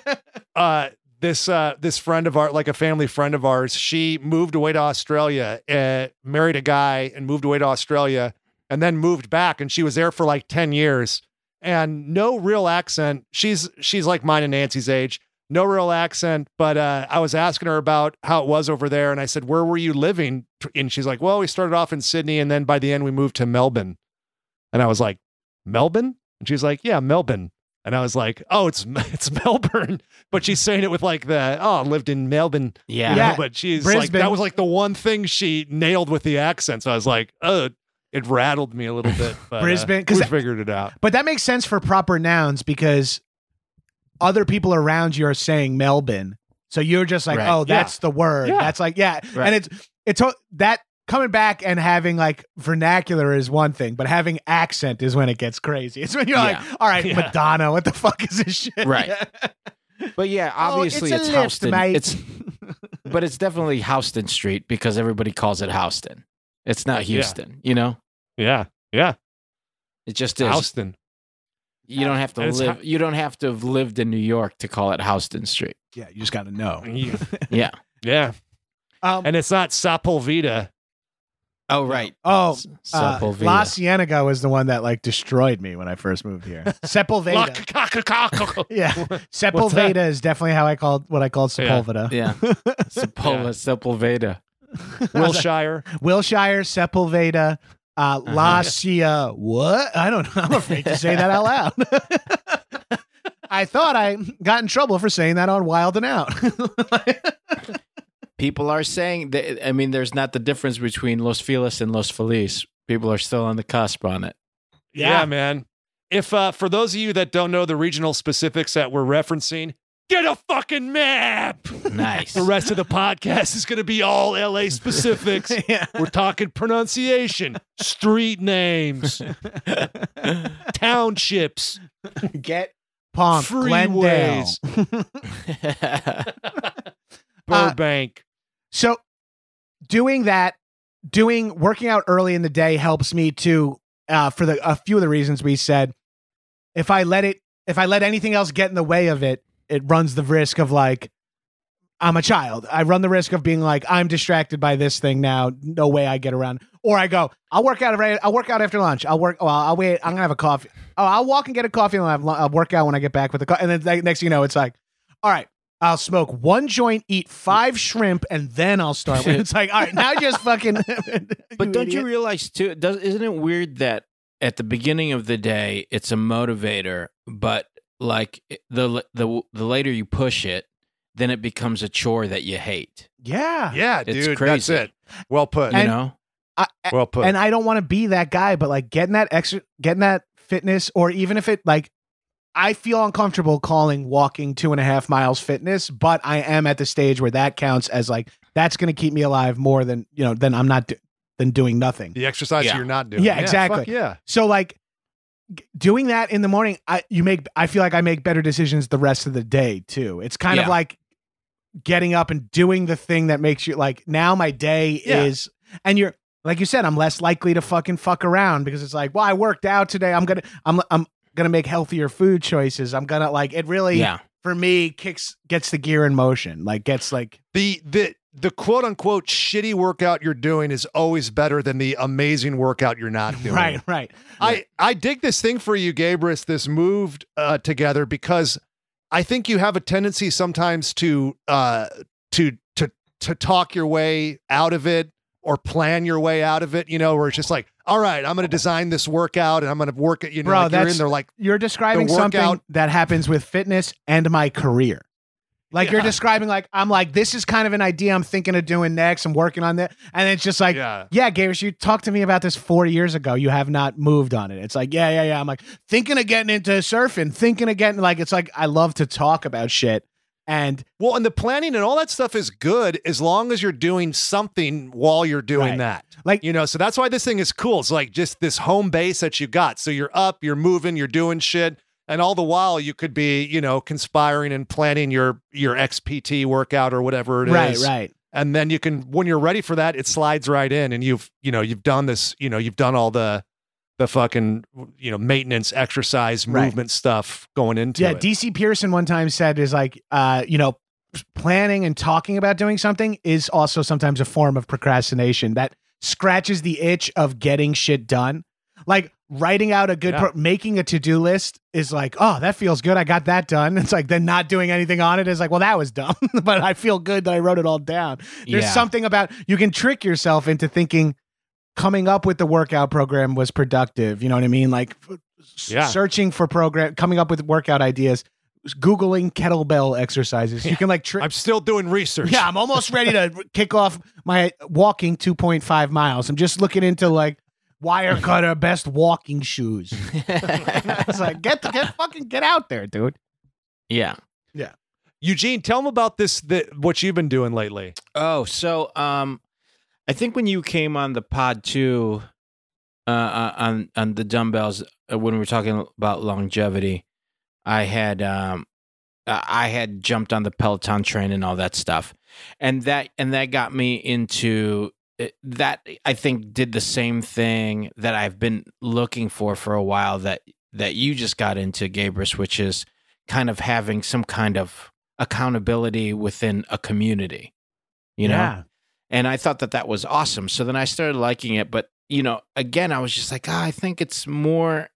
This friend of ours, like a family friend of ours, she moved away to Australia, married a guy, and moved away to Australia. And then moved back, and she was there for like 10 years and no real accent. She's like mine and Nancy's age, no real accent. But I was asking her about how it was over there. And I said, where were you living? And she's like, well, we started off in Sydney. And then by the end, we moved to Melbourne. And I was like, Melbourne? And she's like, yeah, Melbourne. And I was like, oh, it's Melbourne. But she's saying it with like lived in Melbourne. Yeah. But she's Brisbane. like, that was like the one thing she nailed with the accent. So I was like, oh, it rattled me a little bit, but Brisbane, we figured it out. But that makes sense for proper nouns because other people around you are saying Melbourne. So you're just like, oh, that's the word. Yeah. That's like, And it's that coming back and having like vernacular is one thing, but having accent is when it gets crazy. It's when you're like, all right, Madonna, what the fuck is this shit? Right. But yeah, obviously it's Houston. But it's definitely Houston Street because everybody calls it Houston. It's not Houston, Yeah. It just is. Houston. You don't have to live. You don't have to have lived in New York to call it Houston Street. Yeah, you just got to know. Yeah. Yeah. And it's not Sepulveda. Oh, right. Oh, Sepulveda. La Cienega was the one that like destroyed me when I first moved here. Sepulveda. Yeah. Sepulveda is definitely what I called Sepulveda. Yeah. Sepulveda. Wilshire, Sepulveda, La Cia. What? I don't know. I'm afraid to say that out loud. I thought I got in trouble for saying that on Wild and Out. People are saying that, I mean, there's not the difference between Los Feliz and Los Feliz. People are still on the cusp on it. Yeah, man. If for those of you that don't know the regional specifics that we're referencing, get a fucking map. Nice. The rest of the podcast is going to be all LA specifics. We're talking pronunciation, street names, townships, get pumped, freeways, Burbank. So working out early in the day helps me too, for a few of the reasons we said. If I let anything else get in the way of it, it runs the risk of like, I'm a child. I run the risk of being like, I'm distracted by this thing now. No way I get around. Or I go, I'll work out after lunch. I'll wait. I'm going to have a coffee. Oh, I'll walk and get a coffee and I'll work out when I get back with the coffee. And then next thing you know, it's like, all right, I'll smoke one joint, eat 5 shrimp, and then I'll start. It's like, all right, now just fucking. But don't you realize too? Isn't it weird that at the beginning of the day it's a motivator, but like the later you push it, then it becomes a chore that you hate. Yeah, It's dude, crazy. that's it. Well put. You know. Well put. And I don't want to be that guy, but like getting that fitness, or even if it like, I feel uncomfortable calling walking 2.5 miles fitness, but I am at the stage where that counts as like, that's going to keep me alive more than, than I'm not than doing nothing. The exercise you're not doing. Yeah, exactly. Fuck yeah. So like doing that in the morning, I feel like I make better decisions the rest of the day too. It's kind of like getting up and doing the thing that makes you like, now my day is, and you're, like you said, I'm less likely to fucking fuck around because it's like, well, I worked out today. I'm gonna make healthier food choices. I'm gonna like it really for me gets the gear in motion. Like gets like the quote unquote shitty workout you're doing is always better than the amazing workout you're not doing. Right. I dig this thing for you, Gabrus, this moved together, because I think you have a tendency sometimes to talk your way out of it or plan your way out of it, where it's just like, all right, I'm going to design this workout and I'm going to work it, Bro, like you're in there like you're describing something that happens with fitness and my career. Like you're describing like, I'm like, this is kind of an idea I'm thinking of doing next. I'm working on that. And it's just like, Gabriel, you talked to me about this 4 years ago. You have not moved on it. It's like, yeah. I'm like thinking of getting into surfing, it's like, I love to talk about shit. And the planning and all that stuff is good as long as you're doing something while you're doing that. Like, so that's why this thing is cool. It's like just this home base that you got. So you're up, you're moving, you're doing shit. And all the while you could be, conspiring and planning your XPT workout or whatever it is. Right. And then you can, when you're ready for that, it slides right in and you've done this, you've done all the fucking, maintenance, exercise, movement stuff going into it. DC Pearson one time said is like, planning and talking about doing something is also sometimes a form of procrastination that scratches the itch of getting shit done. Like writing out a good, making a to-do list is like, oh, that feels good. I got that done. It's like, then not doing anything on it is like, well, that was dumb, but I feel good that I wrote it all down. There's something about, you can trick yourself into thinking coming up with the workout program was productive. You know what I mean? Like searching for coming up with workout ideas, Googling kettlebell exercises. You can like, I'm still doing research. Yeah. I'm almost ready to kick off my walking 2.5 miles. I'm just looking into like, wire cutter best walking shoes. It's like get out there, dude. Yeah. Eugene, tell them about what you've been doing lately. Oh, so I think when you came on the pod too, on the dumbbells when we were talking about longevity, I had jumped on the Peloton train and all that stuff, and that got me into. That I think did the same thing that I've been looking for a while that you just got into, Gabrus, which is kind of having some kind of accountability within a community, you know? And I thought that was awesome. So then I started liking it. But, again, I was just like, I think it's more,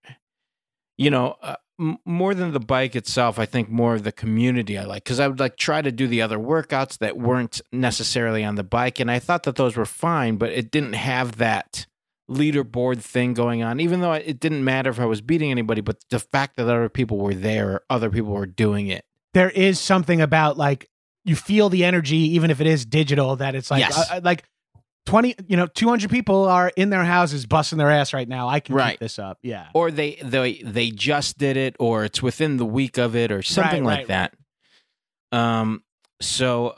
more than the bike itself. I think more of the community I like, because I would like try to do the other workouts that weren't necessarily on the bike. And I thought that those were fine, but it didn't have that leaderboard thing going on, even though it didn't matter if I was beating anybody, but the fact that other people were there or other people were doing it. There is something about like, you feel the energy, even if it is digital, that it's like, like 200 people are in their houses busting their ass right now. I can keep this up. Yeah. Or they just did it, or it's within the week of it, or something like that. So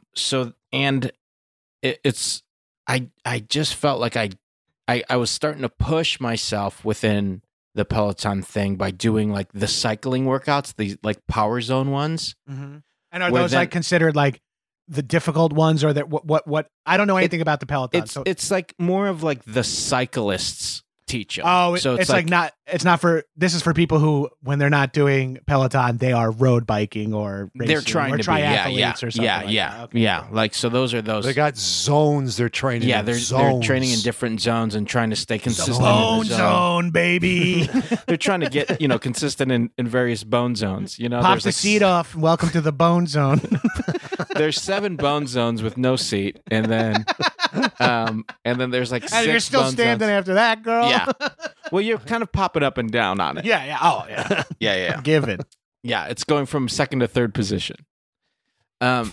I just felt like I was starting to push myself within the Peloton thing by doing like the cycling workouts, these like power zone ones. Mm-hmm. And are those like considered like the difficult ones, or that what I don't know anything about the Peloton. It's like more of like the cyclists teach them. Oh, so it's like not. It's not for. This is for people who, when they're not doing Peloton, they are road biking or racing, they're trying or to triathletes be, or something. Yeah. Like so, those are those. They got zones. They're training. Yeah, they're training in different zones and trying to stay consistent. Bone zone, baby. They're trying to get consistent in various bone zones. Pop the seat off. Welcome to the bone zone. There's 7 bone zones with no seat, and then there's like 6 and you're still standing zones. after that, girl. Yeah. Well, you're kind of popping up and down on it. Yeah. Oh, yeah. Yeah. Given. Yeah, it's going from second to third position. So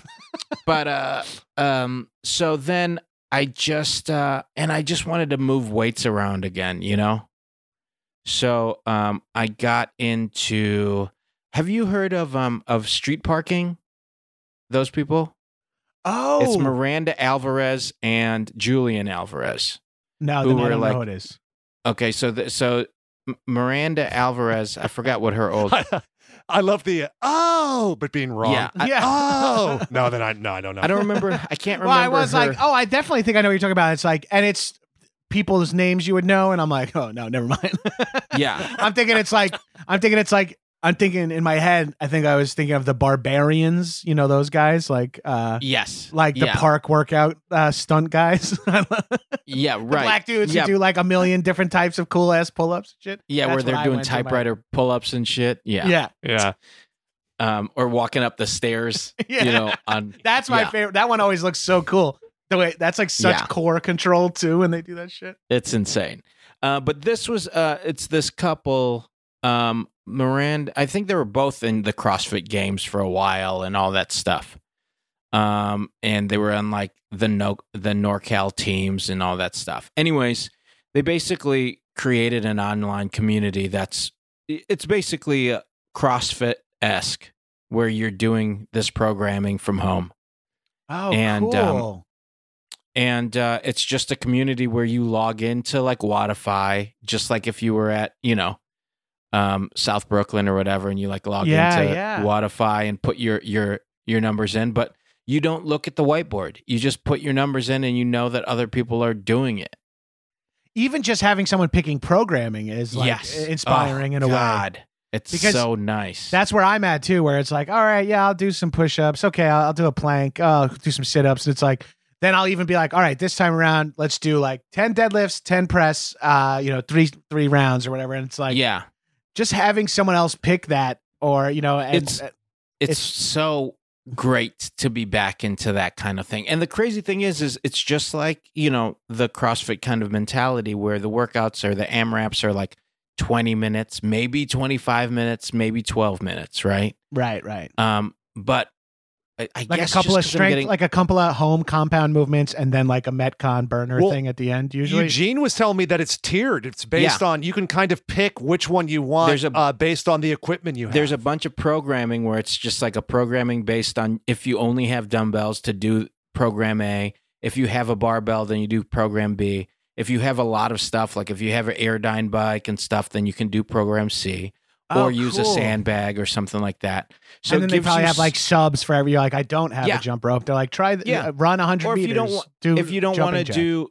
then I just wanted to move weights around again, So I got into Have you heard of street parking? Those people? Oh, It's Miranda Alvarez and Julian Alvarez. no, who then I were don't know like- who it is. Okay, so Miranda Alvarez, I forgot what her old. I love the but being wrong. Yeah, Yeah. Oh no, then I don't know. I don't remember. I can't remember. Well, I was her- like, oh, I definitely think I know what you're talking about. It's like, and it's people's names you would know, and I'm like, oh no, never mind. yeah, I'm thinking in my head, I think I was thinking of the Barbarians, you know, those guys, like yes, the yeah. park workout stunt guys. Yeah, The right. black dudes yeah, who do like a million different types of cool ass pull ups and shit. yeah, That's where what they're I doing went through my- typewriter pull-ups and shit. Yeah, Yeah. Yeah. or walking up the stairs. Yeah. You know, on That's my yeah. favorite. That one always looks so cool. The way that's like such Yeah. core control too when they do that shit. It's insane. But this was it's this couple, Miranda. I think they were both in the CrossFit Games for a while and all that stuff. And they were on like the NorCal teams and all that stuff. Anyways, they basically created an online community it's basically a CrossFit-esque where you're doing this programming from home. Oh, And, cool. And it's just a community where you log into like Wodify, just like if you were at, South Brooklyn or whatever, and you like log into Wodify and put your numbers in, but you don't look at the whiteboard. You just put your numbers in, and you know that other people are doing it. Even just having someone picking programming is like inspiring in a way. God, it's Because so nice. That's where I'm at too, where it's like, all right, yeah, I'll do some push-ups. Okay, I'll do a plank. I'll do some sit-ups. And it's like, then I'll even be like, all right, this time around, let's do like 10 deadlifts, 10 press, three rounds or whatever. And it's like, yeah. just having someone else pick that, or and It's so great to be back into that kind of thing. And the crazy thing is it's just like, the CrossFit kind of mentality where the workouts or the AMRAPs are like 20 minutes, maybe 25 minutes, maybe 12 minutes, right? right. But I Like guess a couple just of 'cause I'm strength, getting- like a couple of home compound movements, and then like a Metcon burner Well, thing at the end. Usually, Eugene was telling me that it's tiered. It's based on, you can kind of pick which one you want based on the equipment you have. There's a bunch of programming where it's just like a programming based on if you only have dumbbells to do program A. If you have a barbell, then you do program B. If you have a lot of stuff, like if you have an Airdyne bike and stuff, then you can do program C. Or use a cool. sandbag or something like that. So and then it they gives probably you have like subs for every. You're like, I don't have Yeah. a jump rope. They're like, try run 100 or if meters. you don't want, if you don't want to do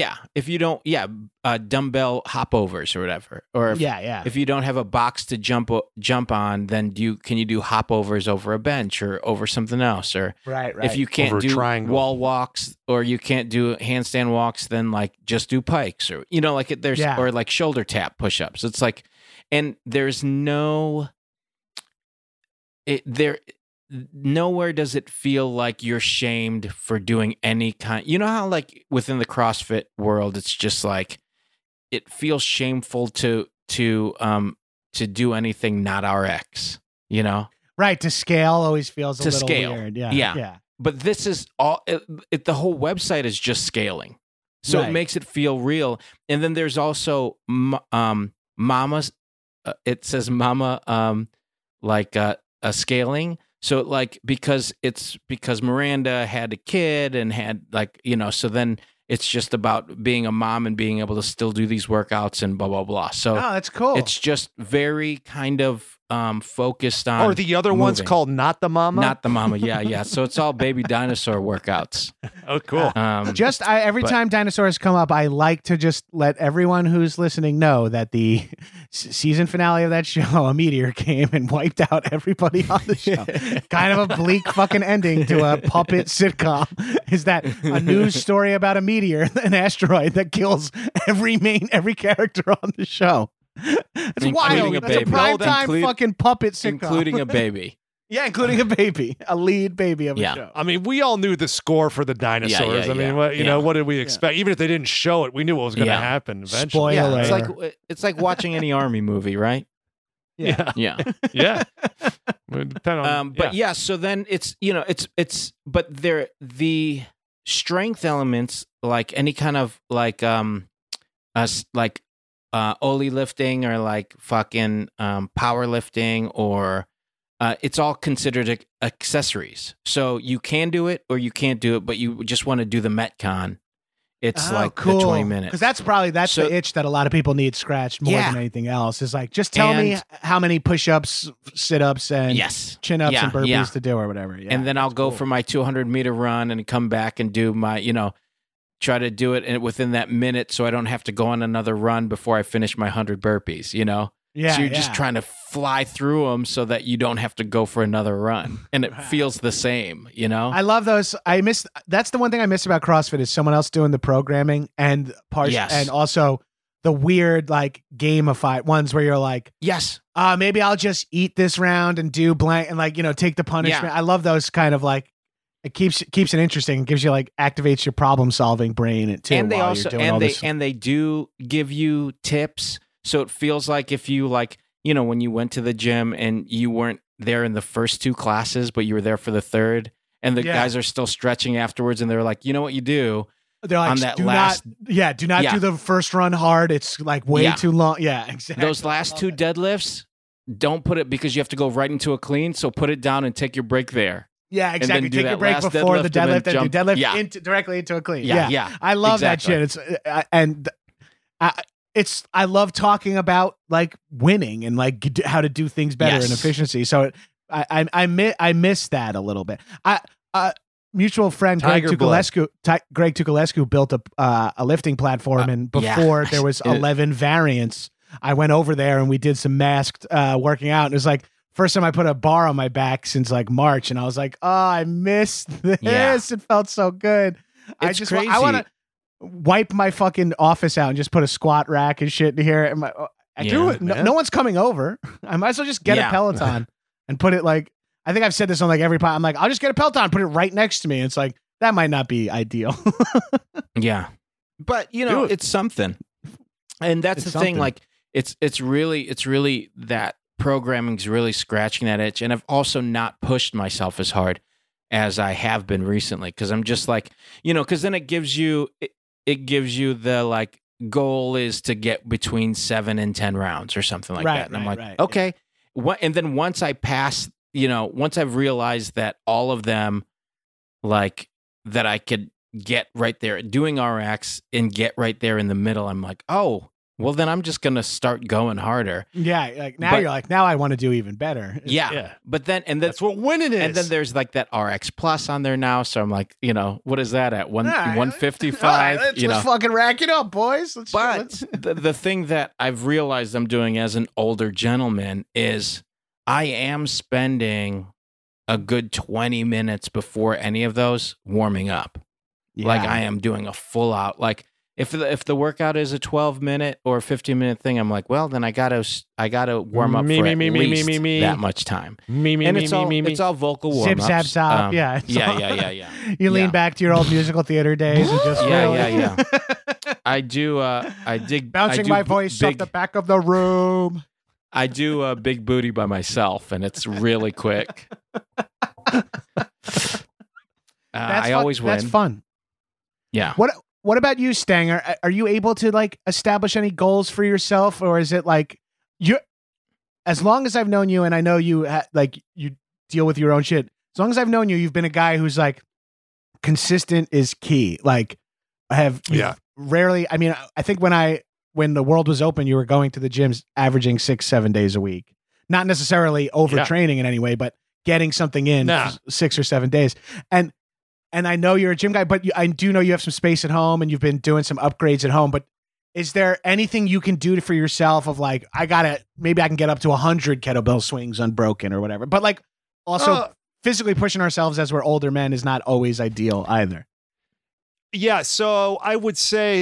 dumbbell hopovers or whatever, or if, if you don't have a box to jump on, then can you do hopovers over a bench or over something else, or right. if you can't Over a do triangle. wall walks or you can't do handstand walks, then like just do pikes or there's Yeah. or like shoulder tap push-ups. It's like, and there's nowhere does it feel like you're shamed for doing any kind. You know how like within the CrossFit world, it's just like it feels shameful to do anything not RX. Right, to scale always feels a To little scale. weird. Yeah. But this is all. The whole website is just scaling, so Right. it makes it feel real. And then there's also Mama's. It says Mama, a scaling. So like because Miranda had a kid and had so then it's just about being a mom and being able to still do these workouts and blah blah blah. So Oh, that's cool. it's just very kind of focused on. Or the other one's moving. called Not the Mama? Not the mama, yeah. So it's all baby dinosaur workouts. Oh, cool. just every but- time dinosaurs come up, I like to just let everyone who's listening know that the season finale of that show, a meteor came and wiped out everybody on the show. Kind of a bleak fucking ending to a puppet sitcom. Is that a news story about a meteor, an asteroid that kills every character on the show? It's Including wild. a That's a baby. primetime Include- fucking puppet sitcom. including a baby. Yeah, including a baby, a lead baby of Yeah. a show. I mean, we all knew the score for the dinosaurs. yeah, I mean, yeah. what did we expect? Even if they didn't show it, we knew what was going to Yeah. happen eventually. Spoiler Yeah, alert. it's like watching any army movie, right? Yeah. Yeah. Yeah. Would depend on, But yeah, so then it's but the strength elements, like any kind of like Oli lifting or like fucking powerlifting or it's all considered accessories. So you can do it or you can't do it, but you just want to do the Metcon. It's like the 20 minutes. Because that's the itch that a lot of people need scratched more than anything else. Is like, just tell me how many push-ups, sit-ups, and chin-ups and burpees to do or whatever. Yeah, and then I'll go for my 200-meter run and come back and do my, try to do it within that minute so I don't have to go on another run before I finish my 100 burpees, Yeah, so you're just trying to fly through them so that you don't have to go for another run, and it feels the same, I love those. That's the one thing I miss about CrossFit is someone else doing the programming and and also the weird like gamified ones where you're like, maybe I'll just eat this round and do blank and like take the punishment. I love those kind of like. It keeps it interesting. It gives you like activates your problem solving brain too. And they also and they do give you tips. So it feels like if you when you went to the gym and you weren't there in the first 2 classes, but you were there for the third, and the guys are still stretching afterwards, and they're like, you know what you do? They're like, on that do not do the first run hard. It's like way too long. Yeah, exactly. Those last 2 deadlifts, don't put it because you have to go right into a clean. So put it down and take your break there. Yeah, exactly. Take your break before the deadlift and do deadlift directly into a clean. Yeah. I love that shit. I love talking about like winning and like how to do things better and efficiency. So I miss that a little bit. Mutual friend Greg Tukulescu built a lifting platform, and before there was 11 variants, I went over there and we did some masked working out, and it was like first time I put a bar on my back since like March, and I was like, oh, I missed this. Yeah. It felt so good. It's crazy. I want to wipe my fucking office out and just put a squat rack and shit in here. And do it. No one's coming over. I might as well just get a Peloton and put it like, I think I've said this on like every pod. I'm like, I'll just get a Peloton, put it right next to me. And it's like, that might not be ideal. Yeah. But it's something. And that's the thing. Like it's really that programming's really scratching that itch. And I've also not pushed myself as hard as I have been recently. Cause I'm just like, cause then it gives you the like goal is to get between 7 and 10 rounds or something like that. And I'm like, okay. Yeah. And then once I pass, once I've realized that all of them, like that I could get right there doing RX and get right there in the middle, I'm like, oh, well, then I'm just going to start going harder. Yeah. Like now you're like, now I want to do even better. Yeah. But then, and that's what winning is. And then there's like that RX Plus on there now. So I'm like, what is that at? 155? Let's fucking rack it up, boys. The thing that I've realized I'm doing as an older gentleman is I am spending a good 20 minutes before any of those warming up. Yeah. Like I am doing a full out, like, if the workout is a 12-minute or 15-minute thing, I'm like, well, then I gotta warm up for at least that much time. It's all vocal warm ups. Zip, zap, zop. Yeah. You lean back to your old musical theater days and just yeah. I do. I dig bouncing my voice off the back of the room. I do a big booty by myself, and it's really quick. I always win. That's fun. Yeah. What about you, Stanger? Are you able to like establish any goals for yourself, or is it like as long as I've known you and I know you you deal with your own shit. As long as I've known you, you've been a guy who's like consistent is key. Like rarely. I mean, I think when the world was open, you were going to the gyms, averaging 6-7 days a week. Not necessarily overtraining in any way, but getting something in 6 or 7 days. And I know you're a gym guy, but I do know you have some space at home and you've been doing some upgrades at home. But is there anything you can do for yourself of like, maybe I can get up to 100 kettlebell swings unbroken or whatever. But like also physically pushing ourselves as we're older men is not always ideal either. Yeah. So I would say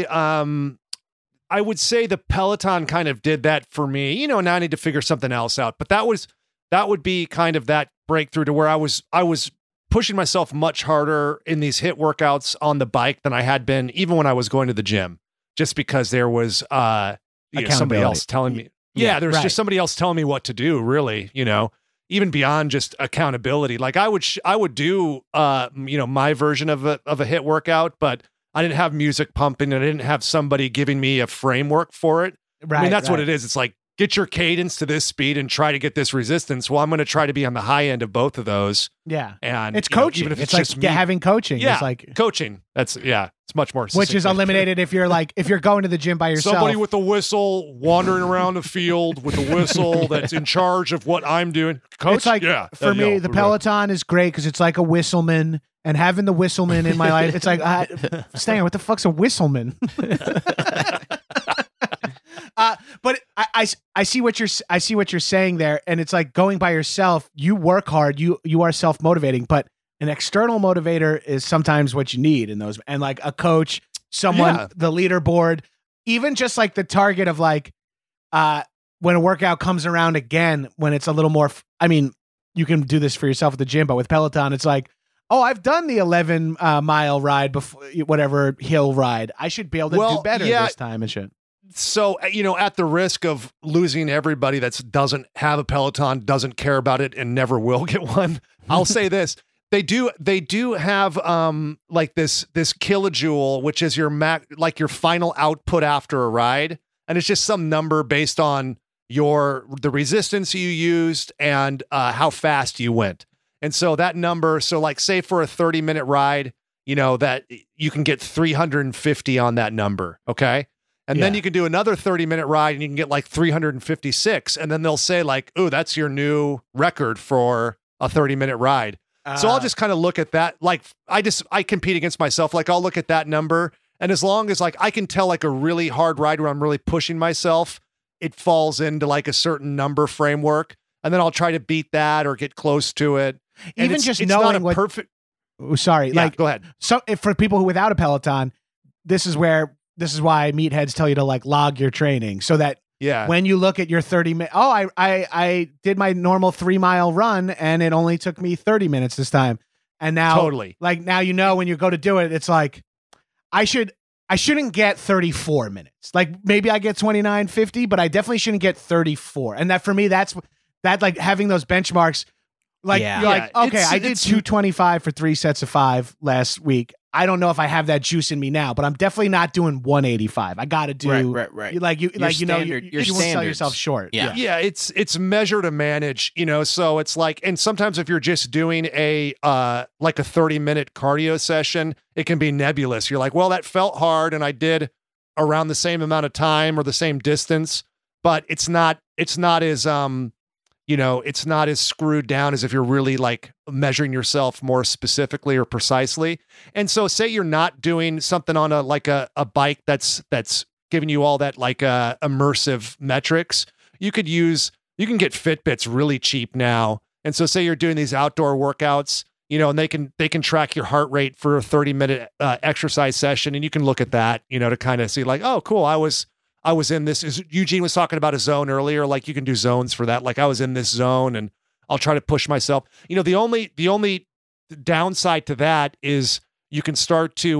the Peloton kind of did that for me. Now I need to figure something else out. But that would be kind of that breakthrough to where I was pushing myself much harder in these HIIT workouts on the bike than I had been even when I was going to the gym, just because there was somebody else telling me. Yeah, there was just somebody else telling me what to do, really, even beyond just accountability. Like I would do my version of a HIIT workout, but I didn't have music pumping and I didn't have somebody giving me a framework for it. Right, I mean, that's what it is. It's like get your cadence to this speed and try to get this resistance. Well, I'm going to try to be on the high end of both of those. Yeah. And It's you know, coaching. even if It's just like me. having coaching. Yeah, It's like coaching. It's much more which succinct. is eliminated if you're going to the gym by yourself. Somebody with a whistle wandering around the field with a whistle that's in charge of what I'm doing. Coach, It's like for me, the Peloton is great because it's like a whistleman, and having the whistleman in my life, it's like, Stan, what the fuck's a whistleman? But I see what you're saying there, and it's like going by yourself. You work hard, you are self motivating, but an external motivator is sometimes what you need in those, and like a coach, someone, the leaderboard, even just like the target of like, when a workout comes around again, when it's a little more. I mean, you can do this for yourself at the gym, but with Peloton, it's like, oh, I've done the 11 mile ride before, whatever hill ride. I should be able to do better this time and shit. So, at the risk of losing everybody that doesn't have a Peloton, doesn't care about it, and never will get one, I'll say this. They do have like this kilojoule, which is your your final output after a ride. And it's just some number based on the resistance you used and how fast you went. And so that number, like say for a 30-minute ride, that you can get 350 on that number. Okay. And then you can do another 30-minute ride and you can get like 356. And then they'll say like, oh, that's your new record for a 30-minute ride. So I'll just kind of look at that. Like I compete against myself. Like I'll look at that number. And as long as like I can tell like a really hard ride where I'm really pushing myself, it falls into like a certain number framework. And then I'll try to beat that or get close to it. And Even it's just not knowing a what perfect. Oh, sorry. Yeah, like, go ahead. So if for people who without a Peloton, this is why meatheads tell you to like log your training so that when you look at your 30 minutes, I did my normal 3 mile run and it only took me 30 minutes this time. And now like now, when you go to do it, it's like, I shouldn't get 34 minutes. Like maybe I get 29:50, but I definitely shouldn't get 34. And that for me, that like having those benchmarks, like you're like, okay, I did 225 for 3 sets of 5 last week. I don't know if I have that juice in me now, but I'm definitely not doing 185. I got to do right. You won't sell yourself short. Yeah. It's measure to manage, so it's like, and sometimes if you're just doing a 30-minute cardio session, it can be nebulous. You're like, well, that felt hard and I did around the same amount of time or the same distance, but it's not as, it's not as screwed down as if you're really like measuring yourself more specifically or precisely. And so say you're not doing something on a bike that's giving you all that like immersive metrics. You can get Fitbits really cheap now. And so say you're doing these outdoor workouts, and they can track your heart rate for a 30-minute exercise session. And you can look at that, to kind of see like, oh, cool. I was in this. Eugene was talking about a zone earlier. Like you can do zones for that. Like I was in this zone and I'll try to push myself. The only downside to that is you can start to,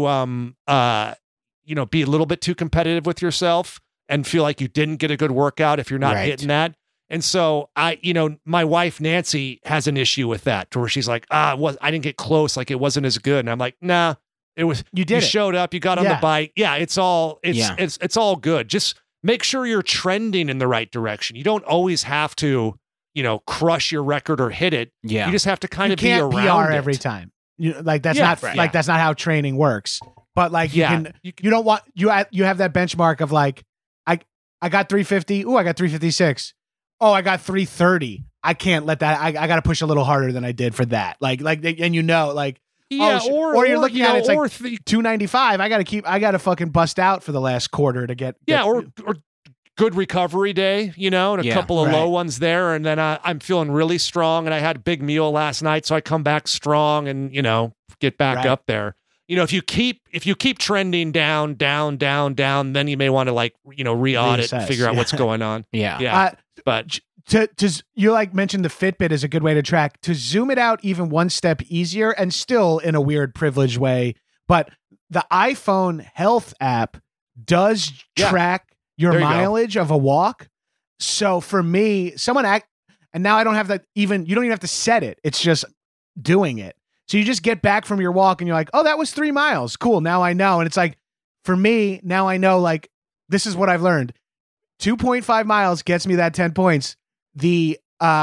be a little bit too competitive with yourself and feel like you didn't get a good workout if you're not hitting that. And so my wife, Nancy, has an issue with that to where she's like, I didn't get close. Like it wasn't as good. And I'm like, nah. It was you showed up, you got on the bike. Yeah, it's all good. Just make sure you're trending in the right direction. You don't always have to, crush your record or hit it. Yeah. You just have to kind of be around PR it every time. That's not how training works. But like you don't want you have that benchmark of like I got 350. Ooh, I got 356. Oh, I got 330. I can't let that. I got to push a little harder than I did for that. Yeah, or you're looking at it, it's like 295. I got to fucking bust out for the last quarter to get. Or good recovery day, and a couple of low ones there, and then I'm feeling really strong, and I had a big meal last night, so I come back strong, and get back up there. If you keep trending down, then you may want to re-audit and figure out what's going on. But. You mentioned the Fitbit is a good way to track, to zoom it out even one step easier and still in a weird privileged way. But the iPhone Health app does track your mileage of a walk. So for me, and now I don't have that you don't even have to set it. It's just doing it. So you just get back from your walk and you're like, oh, that was 3 miles. Cool. Now I know. And it's like, for me, now I know, like, this is what I've learned. 2.5 miles gets me that 10 points. The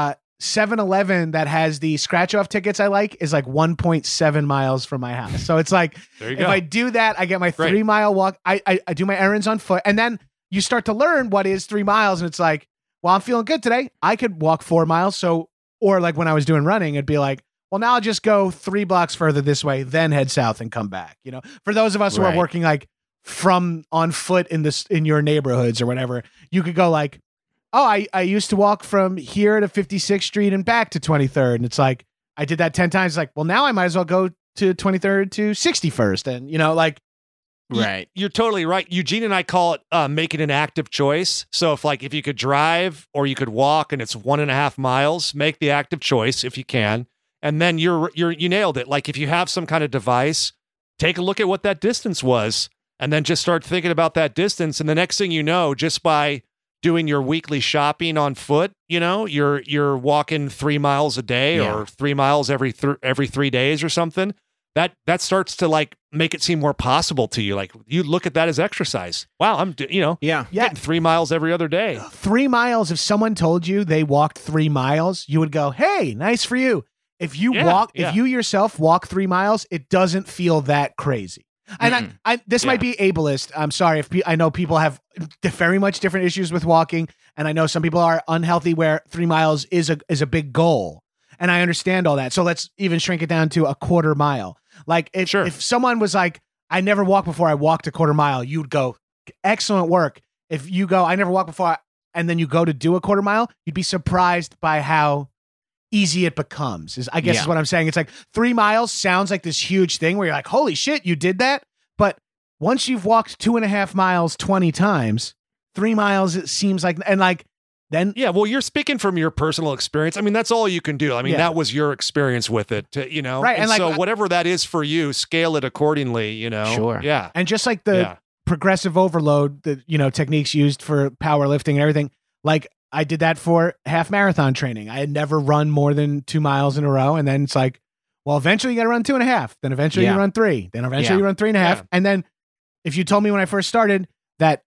7-Eleven that has the scratch off tickets I like is like 1.7 miles from my house. So it's like, There you if go. I do that, I get my Great. 3 mile walk. I do my errands on foot, and then you start to learn what is 3 miles. And it's like, well, I'm feeling good today. I could walk 4 miles. So, or like when I was doing running, it'd be like, well, now I'll just go 3 blocks further this way, then head south and come back. You know, for those of us who are Right. working like from on foot in your neighborhoods or whatever, you could go like, oh, I used to walk from here to 56th Street and back to 23rd. And it's like, I did that 10 times. It's like, well, now I might as well go to 23rd to 61st. And, you know, like, Right. You're totally right. Eugene and I call it making an active choice. So if you could drive or you could walk and it's 1.5 miles, make the active choice if you can. And then you nailed it. Like if you have some kind of device, take a look at what that distance was and then just start thinking about that distance. And the next thing you know, just by doing your weekly shopping on foot, you know, you're walking 3 miles a day Yeah. or 3 miles every 3 days or something. That starts to like make it seem more possible to you. Like you look at that as exercise. Wow, Yeah. yeah, getting 3 miles every other day. 3 miles. If someone told you they walked 3 miles, you would go, hey, nice for you. If you Yeah. if you yourself walk 3 miles, it doesn't feel that crazy. And this might be ableist. I'm sorry if I know people have very much different issues with walking, and I know some people are unhealthy where 3 miles is a big goal, and I understand all that. So let's even shrink it down to a 1/4 mile. Like if someone was like, I never walked before, I walked a 1/4 mile, you'd go, excellent work. If you go, I never walked before, and then you go to do a 1/4 mile, you'd be surprised by how easy it becomes, is what I'm saying. It's like 3 miles sounds like this huge thing where you're like, holy shit, you did that. But once you've walked 2.5 miles 20 times, 3 miles, it seems like, and like, then Yeah, well, you're speaking from your personal experience. I mean, that's all you can do. I mean, Yeah. that was your experience with it, you know? Right, and like- so whatever that is for you, scale it accordingly, you know? Sure. Yeah. and just like the Yeah. progressive overload, the techniques used for powerlifting and everything, like I did that for half marathon training. I had never run more than 2 miles in a row, and then it's like, well, eventually you got to run 2.5, then eventually Yeah. you run 3, then eventually Yeah. you run 3.5, Yeah. and then if you told me when I first started that,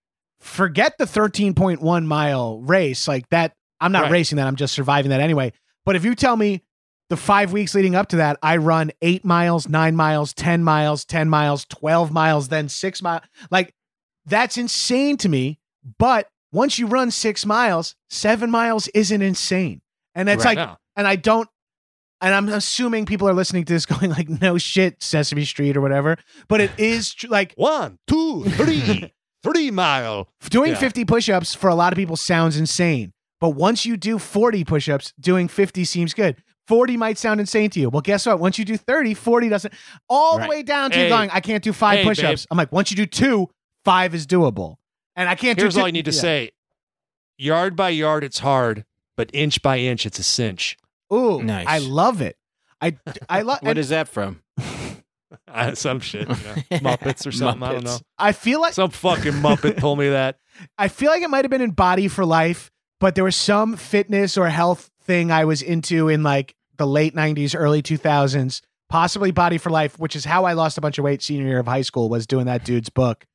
forget the 13.1 mile race, like that, I'm not Right. racing that, I'm just surviving that anyway. But if you tell me the 5 weeks leading up to that, I run 8 miles, 9 miles, 10 miles, 10 miles, 12 miles, then 6 miles. Like, that's insane to me. But once you run 6 miles, 7 miles isn't insane. And it's Right. like, Yeah. and I'm assuming people are listening to this going like, no shit, Sesame Street or whatever. But it is like 1, 2, 3, 3 mile. doing Yeah. 50 push-ups for a lot of people sounds insane. But once you do 40 push-ups, doing 50 seems good. 40 might sound insane to you. Well, guess what? Once you do 30, 40 doesn't. All the Right. way down to Hey. going, I can't do 5 Hey, push-ups. babe. I'm like, once you do 2, 5 is doable. And I can't Here's do 2. all you need to Yeah. say. Yard by yard, it's hard, but inch by inch, it's a cinch. Ooh, Nice. I love it. I love What is that from? Some shit. Muppets or something. I don't know. Muppets. I feel like Some fucking Muppet told me that. it might have been in Body for Life, but there was some fitness or health thing I was into in like the late 90s, early 2000s, possibly Body for Life, which is how I lost a bunch of weight senior year of high school, was doing that dude's book.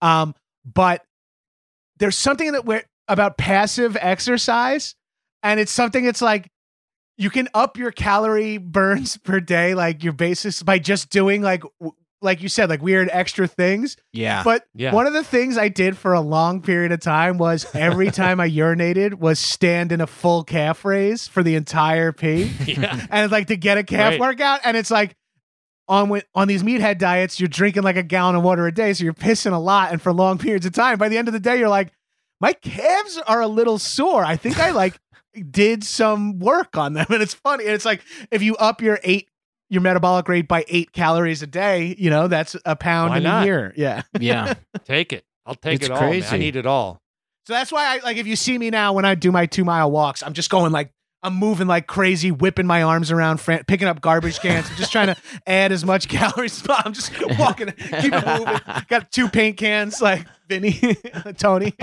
But there's something about passive exercise, and it's something it's like you can up your calorie burns per day, like your basis, by just doing like you said, like weird extra things. Yeah. But Yeah. one of the things I did for a long period of time was every time I urinated was stand in a full calf raise for the entire pee. Yeah. And like to get a calf Right. workout. And it's like on these meathead diets, you're drinking like a gallon of water a day. So you're pissing a lot. And for long periods of time, by the end of the day, you're like, my calves are a little sore. I think I like did some work on them. And it's funny. And it's like, if you up your metabolic rate by 8 calories a day, that's a pound Why in not? a year. Yeah. Yeah. Take it. I'll take It's it all. Man. I crazy. need it all. So that's why if you see me now when I do my 2 mile walks, I'm just going like, I'm moving like crazy, whipping my arms around, picking up garbage cans. I'm just trying to add as much calories. I'm just walking, keep it moving. Got 2 paint cans like Vinny, Tony.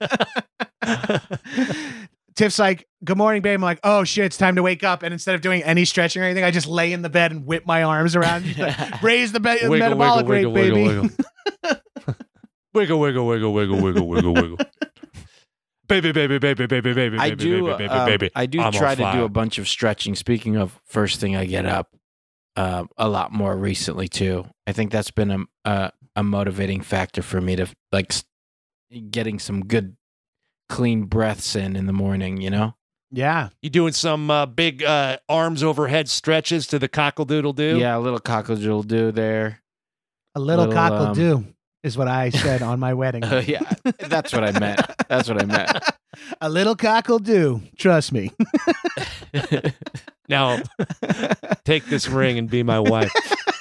Tiff's like, good morning, babe. I'm like, oh shit, it's time to wake up. And instead of doing any stretching or anything, I just lay in the bed and whip my arms around. Just like, raise the metabolic rate, baby. Wiggle, wiggle, wiggle, wiggle, wiggle, wiggle, wiggle. baby, baby, baby, baby, baby, I baby, do. baby, baby, baby. I do I'm try on to do fire. a bunch of stretching. Speaking of first thing I get up, a lot more recently too. I think that's been a motivating factor for me to like getting some good, clean breaths in the morning. You know. Yeah. You doing some big arms overhead stretches to the cockle-doodle-doo? Yeah, a little cockle-doodle-doo there. A little Little, cockle-doo is what I said on my wedding. Yeah, that's what I meant. That's what I meant. A little cockle-doo. Trust me. Now, take this ring and be my wife.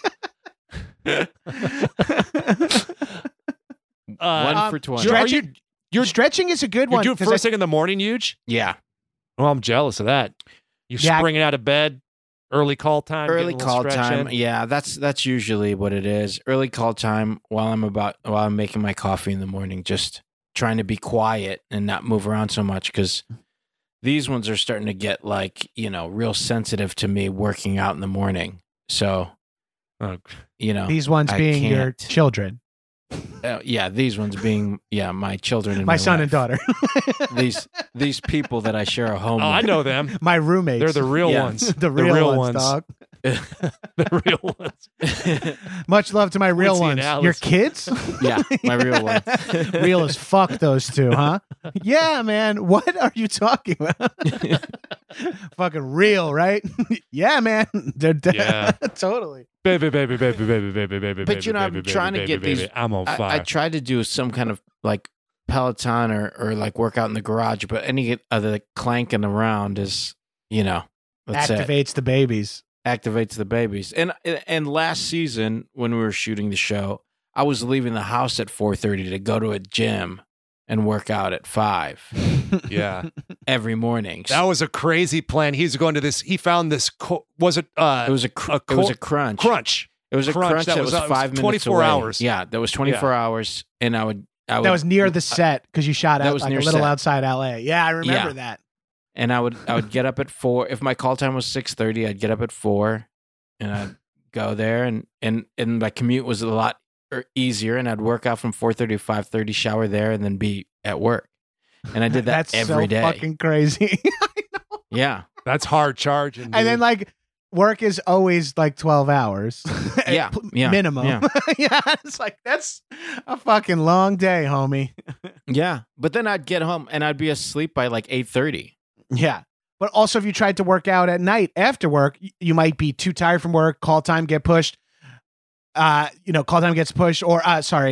1 for 20. Stretching, You're stretching is a good You're one. doing 'cause first thing in the morning, huge? Yeah, Well, I'm jealous of that. You're Yeah. springing out of bed, early call time. early getting a little call stretch time. in. Yeah, that's usually what it is. Early call time while I'm making my coffee in the morning, just trying to be quiet and not move around so much because these ones are starting to get like, real sensitive to me working out in the morning. So, Oh, these ones I being your can't. children. these ones being my children and My son and wife. daughter. These people that I share a home oh, I with. know them. My roommates. They're the real Yeah. ones. the real ones, dog. The real ones. Much love to my real Quincy and ones. Alice. Your kids? Yeah, my real ones. Real as fuck, those two, huh? Yeah, man. What are you talking about? Fucking real, right? Yeah, man. They're Yeah. totally. Baby, baby, baby, baby, baby, baby, But, baby, I'm baby, trying baby, to get baby, these. baby. I'm on I fire. tried to do some kind of like Peloton or like workout in the garage, but any other clanking around is, that's it. Activates the babies. Activates the babies. And last season when we were shooting the show, I was leaving the house at 4:30 to go to a gym and work out at 5 yeah. every morning. That was a crazy plan. He's going to this. He found this. Was it? it was a crunch. Crunch. It was a crunch that was 5 minutes 24 away. hours. Yeah, that was 24 hours, and I would. That was near the set because you shot That out was like a near little set. outside LA. Yeah, I remember Yeah. that. And I would get up at 4. If my call time was 6:30, I'd get up at 4, and I'd go there, and my commute was a lot easier, and I'd work out from 4:30 to 5:30, shower there, and then be at work. And I did that That's every so day. fucking crazy. Yeah, That's hard charging. And then like work is always like 12 hours. Yeah, yeah, Minimum. yeah. Yeah. It's like that's a fucking long day, homie. yeah. But then I'd get home and I'd be asleep by like 8:30. Yeah. But also if you tried to work out at night after work, you might be too tired from work, call time get pushed. Call time gets pushed or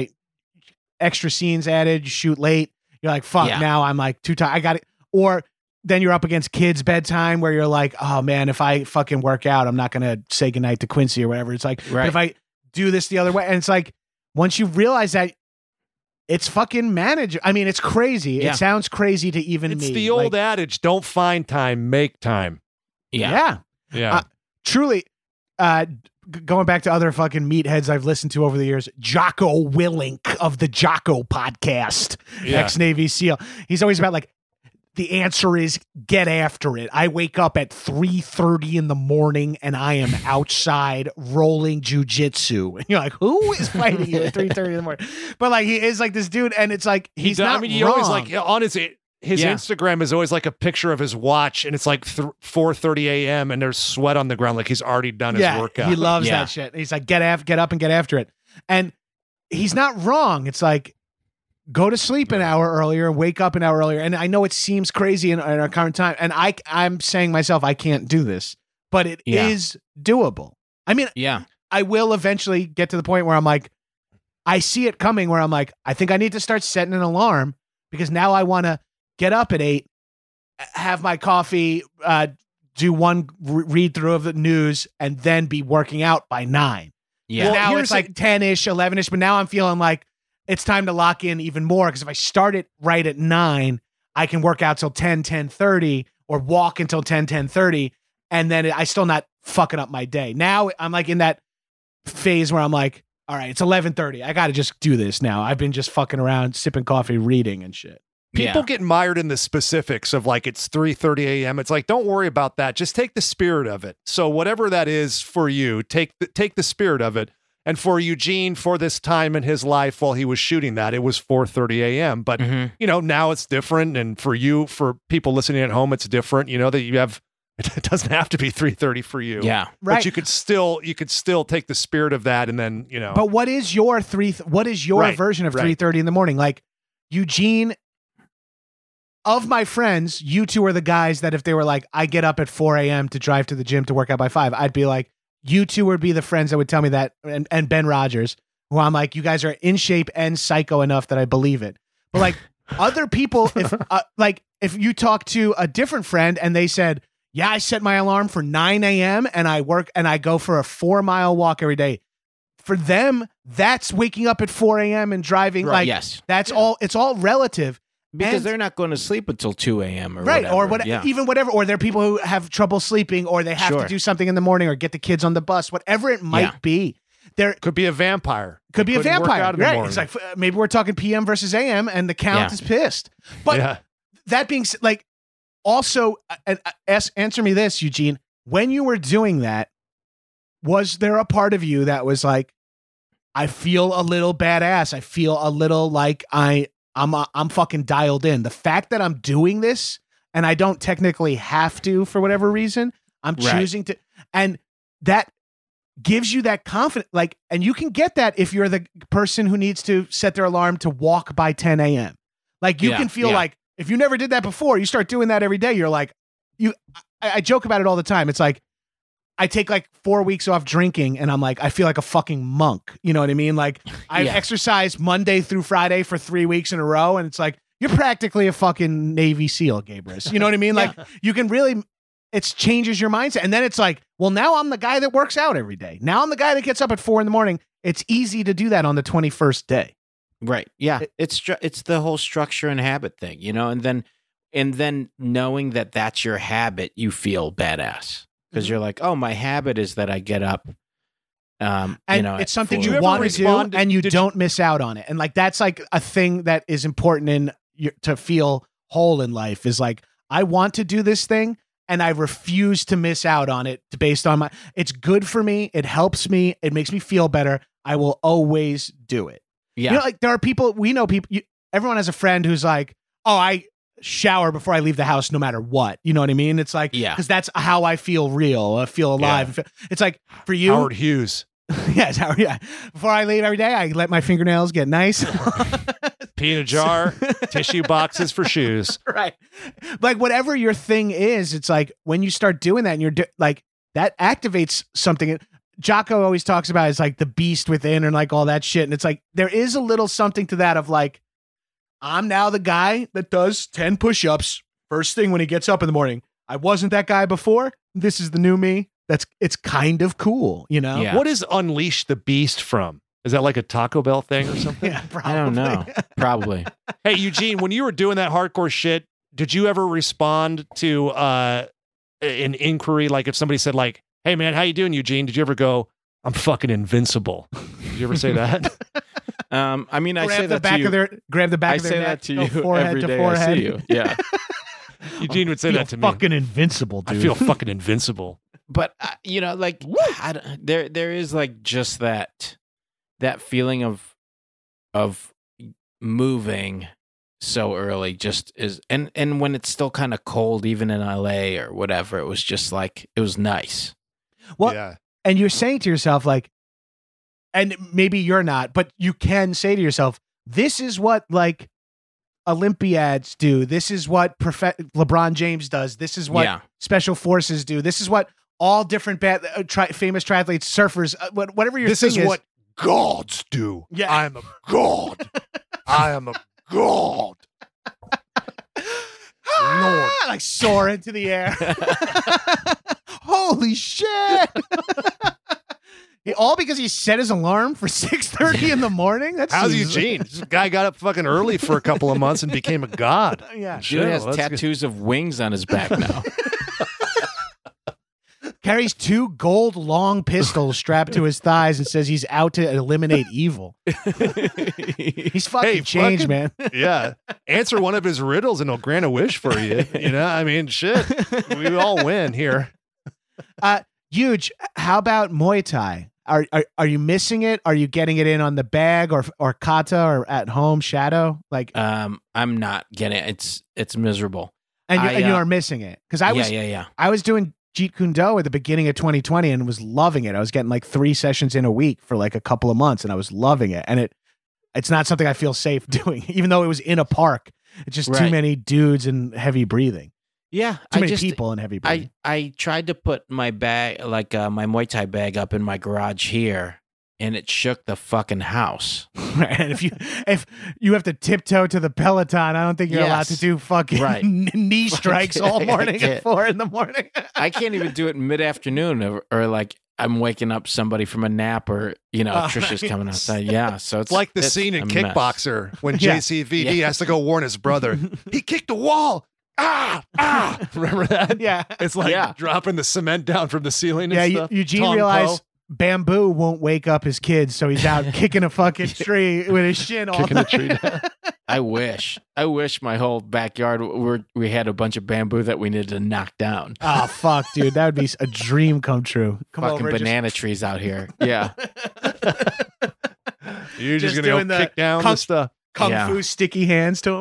extra scenes added, you shoot late. You're like, fuck, Yeah. now I'm like too tired. I got it. Or then you're up against kids' bedtime where you're like, oh man, if I fucking work out, I'm not gonna say goodnight to Quincy or whatever. It's like, but Right. if I do this the other way, and it's like, once you realize that, it's fucking manageable. I mean, it's crazy. Yeah. It sounds crazy to even it's me. the old Like, adage: don't find time, make time. Yeah. Yeah. Truly, going back to other fucking meatheads I've listened to over the years, Jocko Willink of the Jocko podcast, Yeah. ex-Navy SEAL. He's always about like, the answer is get after it. I wake up at 3:30 in the morning and I am outside rolling jujitsu. And you're like, who is fighting you at 3:30 in the morning? But like, he is like this dude, and it's like he's not he wrong. always like on his Yeah. Instagram is always like a picture of his watch, and it's like 4:30 a.m. and there's sweat on the ground, like he's already done his workout. He loves Yeah. that shit. He's like, get up and get after it. And he's not wrong. It's like, go to sleep an hour earlier and wake up an hour earlier. And I know it seems crazy in our current time. And I'm saying myself, I can't do this, but it is Yeah. doable. I mean, Yeah. I will eventually get to the point where I'm like, I see it coming where I'm like, I think I need to start setting an alarm because now I want to get up at 8, have my coffee, do one read through of the news, and then be working out by 9. Yeah. Well, now here's it's like 10-ish, 11-ish, but now I'm feeling like it's time to lock in even more because if I start it right at 9, I can work out till 10:30 or walk until 10:30, and then I still not fucking up my day. Now I'm like in that phase where I'm like, all right, it's 11:30. I got to just do this now. I've been just fucking around, sipping coffee, reading and shit. People Yeah. get mired in the specifics of like it's 3:30 a.m. It's like, don't worry about that. Just take the spirit of it. So whatever that is for you, take the spirit of it. And for Eugene, for this time in his life while he was shooting that, it was 4:30 a.m. But, now it's different. And for you, for people listening at home, it's different. That you have, it doesn't have to be 3:30 for you. Yeah. Right. But you could still take the spirit of that and then, But what is your version of 3:30 in the morning? Like, Eugene, of my friends, you two are the guys that if they were like, I get up at 4 a.m. to drive to the gym to work out by 5, I'd be like, you two would be the friends that would tell me that, and Ben Rogers, who I'm like, you guys are in shape and psycho enough that I believe it. But like other people, if you talk to a different friend and they said, yeah, I set my alarm for 9 a.m. and I work and I go for a 4-mile walk every day. For them, that's waking up at 4 a.m. and driving. Right. Like, Yes. That's all. It's all relative. Because they're not going to sleep until 2 a.m. or right, whatever. or whatever. Or there are people who have trouble sleeping, or they have Sure. to do something in the morning, or get the kids on the bus. Whatever it might be, there could be a vampire. could be a Couldn't work vampire. out in the Right? morning. It's like maybe we're talking PM versus AM, and the count is pissed. But that being said, like, also, answer me this, Eugene: when you were doing that, was there a part of you that was like, I feel a little badass. I feel a little like I'm fucking dialed in. The fact that I'm doing this and I don't technically have to for whatever reason, I'm choosing to, and that gives you that confidence. Like, and you can get that if you're the person who needs to set their alarm to walk by 10 a.m. Like, you can feel like if you never did that before, you start doing that every day. You're like, I joke about it all the time. It's like, I take like 4 weeks off drinking and I'm like, I feel like a fucking monk. You know what I mean? Like, I exercise Monday through Friday for 3 weeks in a row. And it's like, you're practically a fucking Navy SEAL, Gabrus. You know what I mean? Like, you can really, it changes your mindset. And then it's like, well, now I'm the guy that works out every day. Now I'm the guy that gets up at 4 a.m. It's easy to do that on the 21st day. Right. Yeah. It's the whole structure and habit thing, and then knowing that that's your habit, you feel badass. Because you're like, oh, my habit is that I get up, and it's something you ever want to respond- do, and you don't miss out on it. And like, that's like a thing that is important to feel whole in life, is like, I want to do this thing and I refuse to miss out on it based on it's good for me. It helps me. It makes me feel better. I will always do it. Yeah. Like, there are people, we know people, everyone has a friend who's like, oh, I shower before I leave the house no matter what. You know what I mean? It's like, because that's how I feel real. I feel alive. It's like, for you, Howard Hughes. Yes, Howard, before I leave every day, I let my fingernails get nice. Pee in a jar, tissue boxes for shoes. Right. Like, whatever your thing is, it's like, when you start doing that and you're like, that activates something. Jocko always talks about it's like the beast within and like all that shit. And it's like, there is a little something to that of like, I'm now the guy that does 10 push-ups first thing when he gets up in the morning. I wasn't that guy before. This is the new me. It's kind of cool, Yeah. What is Unleash the Beast from? Is that like a Taco Bell thing or something? Yeah, probably. I don't know. Probably. Hey, Eugene, when you were doing that hardcore shit, did you ever respond to an inquiry? Like, if somebody said like, hey man, how you doing, Eugene? Did you ever go, I'm fucking invincible? Did you ever say that? I mean, I grab say the that back to you. of their grab the back I of their say neck, that to go you forehead every to day forehead. I see you. Yeah. Eugene would say Feel that to me. fucking invincible, dude. I feel fucking invincible. But like, there is like just that feeling of moving so early just is, and when it's still kind of cold, even in LA or whatever, it was just like, it was nice. Well, Yeah. and you're saying to yourself, like, and maybe you're not, but you can say to yourself, this is what like Olympiads do. This is what LeBron James does. This is what special forces do. This is what all different famous triathletes, surfers, whatever your This thing is what gods do. Yeah. I am a god. I am a god. Lord. like soar into the air. Holy shit. All because he set his alarm for 6:30 in the morning? That's How's Eugene? This guy got up fucking early for a couple of months and became a god. Yeah. Dude has tattoos of wings on his back now. Carries 2 gold long pistols strapped to his thighs and says he's out to eliminate evil. He's fucking changed, man. Yeah. Answer one of his riddles and he'll grant a wish for you. I mean, shit. We all win here. Huge. How about Muay Thai? Are you missing it? Are you getting it in on the bag or kata or at home shadow? Like, I'm not getting it. It's miserable. and you are missing it because I was doing Jeet Kune Do at the beginning of 2020 and was loving it. I was getting like 3 sessions in a week for like a couple of months, and I was loving it. And it's not something I feel safe doing, even though it was in a park. It's just too many dudes and heavy breathing. Yeah, too many people and heavy breathing. I tried to put my bag, like my Muay Thai bag, up in my garage here, and it shook the fucking house. Right. And if you have to tiptoe to the Peloton, I don't think you're allowed to do fucking knee strikes all morning at 4 a.m. I can't even do it mid-afternoon or like I'm waking up somebody from a nap or, Trisha's coming outside. Yeah. So it's like the scene in Kickboxer when JCVD has to go warn his brother. He kicked the wall. Remember that? Yeah. It's like dropping the cement down from the ceiling and stuff. Eugene realized Bamboo won't wake up his kids, so he's out kicking a fucking tree with his shin all kicking a tree down. I wish my whole backyard we had a bunch of bamboo that we needed to knock down. Oh fuck, dude, that would be a dream come true. Fucking banana trees out here. Yeah. You're just gonna go kick down the stuff. Kung fu sticky hands to him.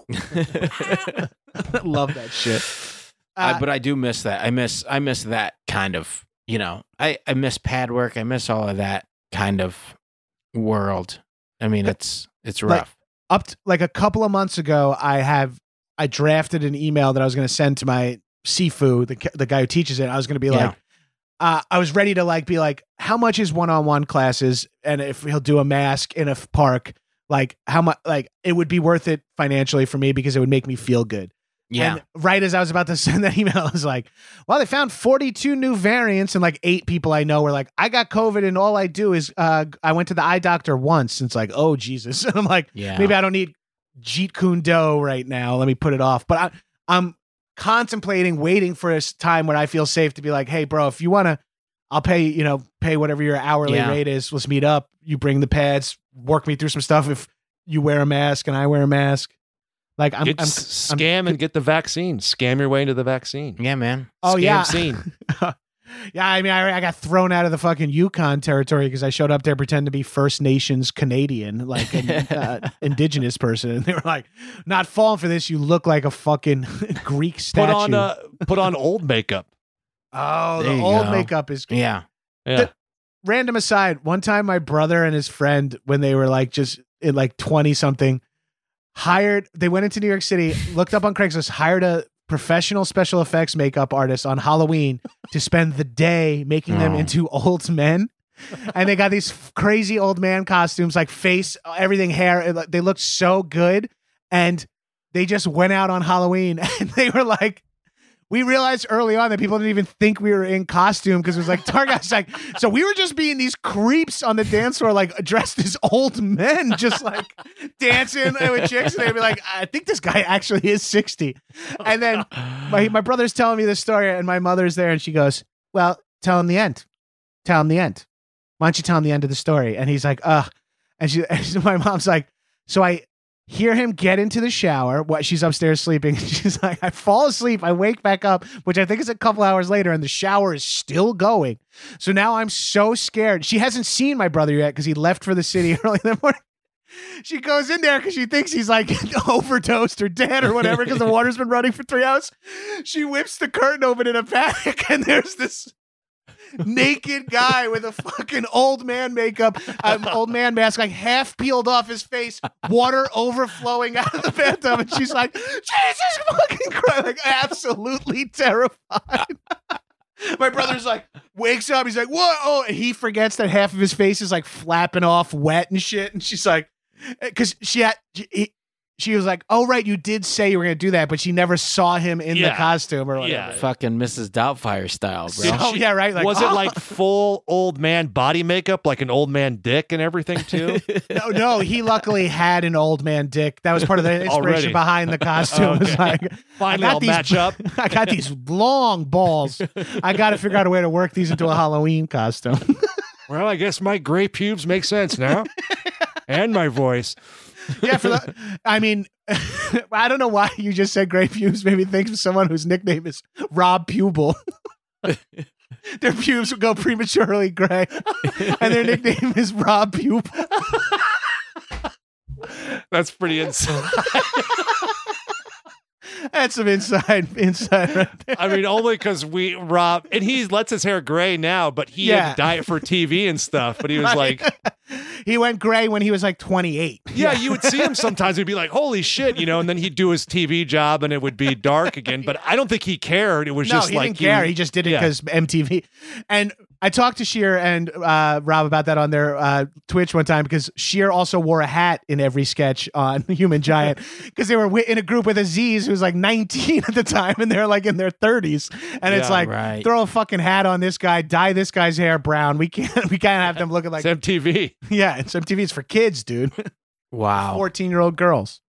Love that shit. But I do miss that. I miss that kind of, I miss pad work. I miss all of that kind of world. I mean, it's rough. Like a couple of months ago, I drafted an email that I was going to send to my Sifu, the guy who teaches it. I was going to be like, I was ready to be like, how much is one-on-one classes? And if he'll do a mask in a park, like how much, like it would be worth it financially for me because it would make me feel good. Yeah. And right as I was about to send that email, I was like, well, they found 42 new variants, and like 8 people I know were like, I got COVID and all I do is I went to the eye doctor once. And it's like, oh, Jesus. And I'm like, maybe I don't need Jeet Kune Do right now. Let me put it off. But I'm contemplating waiting for a time where I feel safe to be like, hey, bro, if you want to, I'll pay whatever your hourly rate is. Let's meet up. You bring the pads, work me through some stuff. If you wear a mask and I wear a mask. Like I'm scam and get the vaccine. Scam your way into the vaccine. Yeah, man. Oh, scam scene. Yeah, I mean, I got thrown out of the fucking Yukon territory because I showed up there pretending to be First Nations Canadian, like an indigenous person, and they were like, "Not falling for this. You look like a fucking Greek statue." Put on old makeup. Oh, the old makeup is Random aside, one time my brother and his friend, when they were like just in like 20 something, they went into New York City, looked up on Craigslist, hired a professional special effects makeup artist on Halloween to spend the day making them into old men. And they got these crazy old man costumes, like face, everything, hair. They looked so good. And they just went out on Halloween and they were like, we realized early on that people didn't even think we were in costume because it was like, Targuy's like, so we were just being these creeps on the dance floor, like dressed as old men, just like dancing with chicks. And they'd be like, I think this guy actually is 60. And then my brother's telling me this story and my mother's there and she goes, well, tell him the end. Tell him the end. Why don't you tell him the end of the story? And he's like, ugh. And my mom's like, so I hear him get into the shower. She's upstairs sleeping. She's like, I fall asleep. I wake back up, which I think is a couple hours later, and the shower is still going. So now I'm so scared. She hasn't seen my brother yet because he left for the city early in the morning. She goes in there because she thinks he's like overdosed or dead or whatever because the water's been running for 3 hours. She whips the curtain open in a panic, and there's this naked guy with a fucking old man makeup, old man mask, like half peeled off his face, water overflowing out of the bathtub, and she's like, Jesus fucking Christ, like absolutely terrified. My brother's like, wakes up, he's like, what? Oh, and he forgets that half of his face is like flapping off wet and shit, and she's like, because she was like, oh, right, you did say you were going to do that, but she never saw him in the costume or whatever. Yeah. Fucking Mrs. Doubtfire style, bro. Oh, yeah, right. Like, was it like full old man body makeup, like an old man dick and everything, too? No, he luckily had an old man dick. That was part of the inspiration behind the costume. Okay. It was like, finally, I'll match up. I got these long balls. I got to figure out a way to work these into a Halloween costume. Well, I guess my gray pubes make sense now. And my voice. Yeah, I mean, I don't know why you just said gray pubes. Made me think of someone whose nickname is Rob Pubel. Their pubes go prematurely gray, and their nickname is Rob Pupil. That's pretty insane. That's some inside right there. I mean, only because Rob, and he lets his hair gray now, but he had to dye it for TV and stuff. But he was like, he went gray when he was like 28. yeah, you would see him sometimes. He'd be like, holy shit, and then he'd do his TV job and it would be dark again. But I don't think he cared. It was just he like, didn't care. He just did it because MTV. And I talked to Sheer and Rob about that on their Twitch one time because Sheer also wore a hat in every sketch on Human Giant because they were in a group with Aziz who was like 19 at the time and they're like in their 30s. And it's like, throw a fucking hat on this guy, dye this guy's hair brown. We can't have them looking like it's MTV. Yeah, it's MTV. It's for kids, dude. Wow. 14-year-old girls.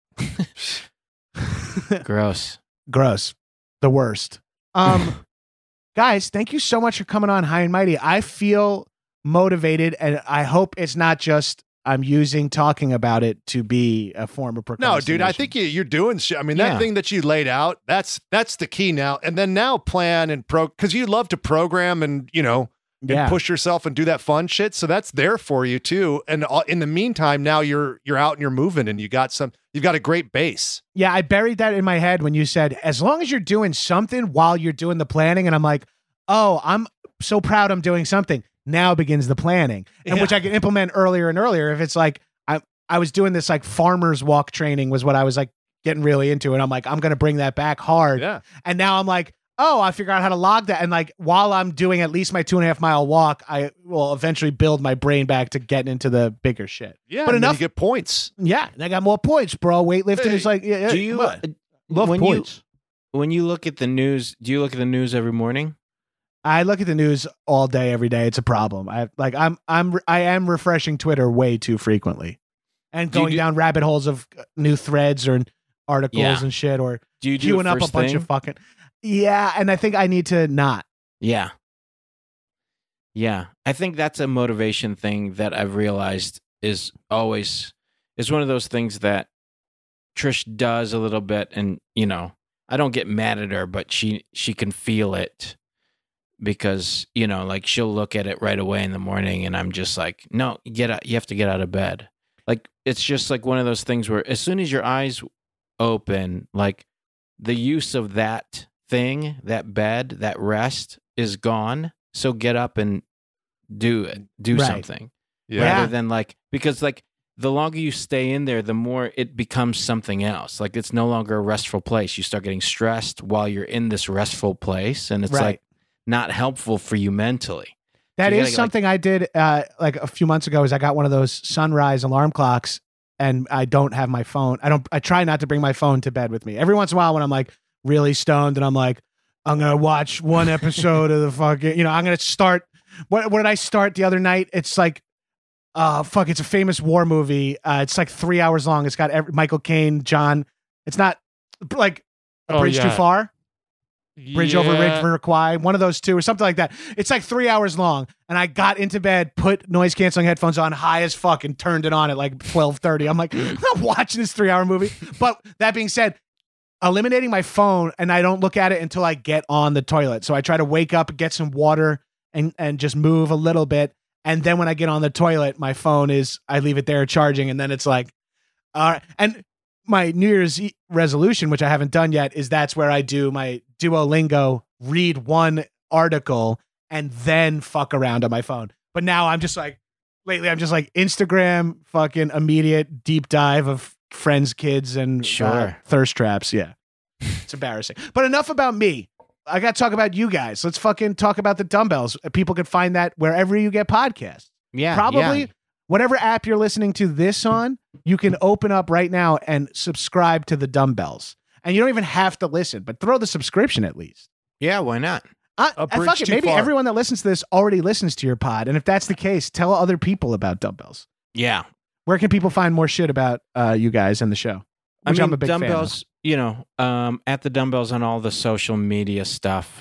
Gross. The worst. Guys, thank you so much for coming on High and Mighty. I feel motivated, and I hope it's not just I'm using talking about it to be a form of procrastination. No, dude, I think you're doing shit. I mean, that thing that you laid out, that's the key now. And then now plan and because you love to program and, and push yourself and do that fun shit. So that's there for you too. And in the meantime, now you're out and you're moving and you've got a great base. Yeah, I buried that in my head when you said, as long as you're doing something while you're doing the planning. And I'm like, oh, I'm so proud I'm doing something. Now begins the planning, and which I can implement earlier and earlier. If it's like, I was doing this like farmer's walk training was what I was like getting really into. And I'm like, I'm going to bring that back hard. Yeah. And now I'm like, oh, I figured out how to log that. And like, while I'm doing at least my 2.5 mile walk, I will eventually build my brain back to getting into the bigger shit. Yeah. But enough. You get points. Yeah. And I got more points, bro. Weightlifting is like, do you love points? When you look at the news, do you look at the news every morning? I look at the news all day, every day. It's a problem. I am refreshing Twitter way too frequently, and going down rabbit holes of new threads or articles and shit, or do you queuing up a bunch of fucking. Yeah, and I think I need to not. Yeah. I think that's a motivation thing that I've realized is one of those things that Trish does a little bit, and I don't get mad at her, but she can feel it. Because, like she'll look at it right away in the morning and I'm just like, no, get out. You have to get out of bed. Like, it's just like one of those things where as soon as your eyes open, like the use of that thing, that bed, that rest is gone. So get up and do something rather than because the longer you stay in there, the more it becomes something else. Like it's no longer a restful place. You start getting stressed while you're in this restful place. And it's like, not helpful for you mentally. That is something I did like a few months ago. Is I got one of those sunrise alarm clocks, and I don't have my phone. I try not to bring my phone to bed with me. Every once in a while, when I'm like really stoned, and I'm like, I'm gonna watch one episode of the fucking. I'm gonna start. What did I start the other night? It's like, it's a famous war movie. It's like 3 hours long. It's got Michael Caine, John. It's not like A Bridge Too Far. Bridge over River Kwai, one of those two or something like that. It's like 3 hours long, and I got into bed, put noise canceling headphones on high as fuck, and turned it on at like 12:30. I'm like, I'm not watching this 3 hour movie. But that being said, eliminating my phone, and I don't look at it until I get on the toilet. So I try to wake up, get some water, and just move a little bit. And then when I get on the toilet, my phone I leave it there charging, and then it's like, all right. And my New Year's resolution, which I haven't done yet, is that's where I do my Duolingo, read one article, and then fuck around on my phone. But now I'm just like, lately I'm just like Instagram, fucking immediate deep dive of friends, kids, and thirst traps. Yeah. It's embarrassing. But enough about me. I got to talk about you guys. Let's fucking talk about the dumbbells. People can find that wherever you get podcasts. Yeah. Probably whatever app you're listening to this on, you can open up right now and subscribe to the dumbbells. And you don't even have to listen, but throw the subscription at least. Yeah, why not? Fuck it. Maybe everyone that listens to this already listens to your pod. And if that's the case, tell other people about dumbbells. Yeah. Where can people find more shit about you guys and the show? Which I'm a big dumbbells, at the dumbbells on all the social media stuff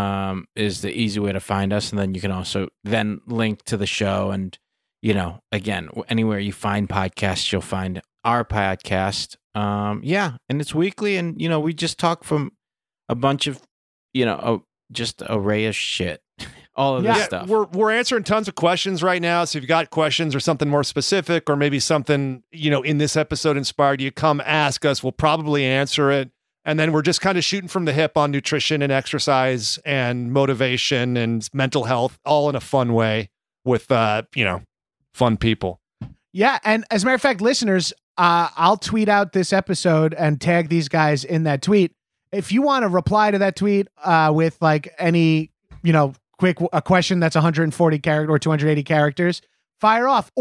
is the easy way to find us. And then you can also then link to the show. And, again, anywhere you find podcasts, you'll find our podcast. And it's weekly. And, we just talk from a bunch of, just array of shit all of this stuff. We're answering tons of questions right now. So if you've got questions or something more specific, or maybe something, in this episode inspired you, come ask us. We'll probably answer it. And then we're just kind of shooting from the hip on nutrition and exercise and motivation and mental health, all in a fun way with, fun people. Yeah. And as a matter of fact, listeners, I'll tweet out this episode and tag these guys in that tweet. If you want to reply to that tweet with like any, a question that's 140 characters or 280 characters, fire off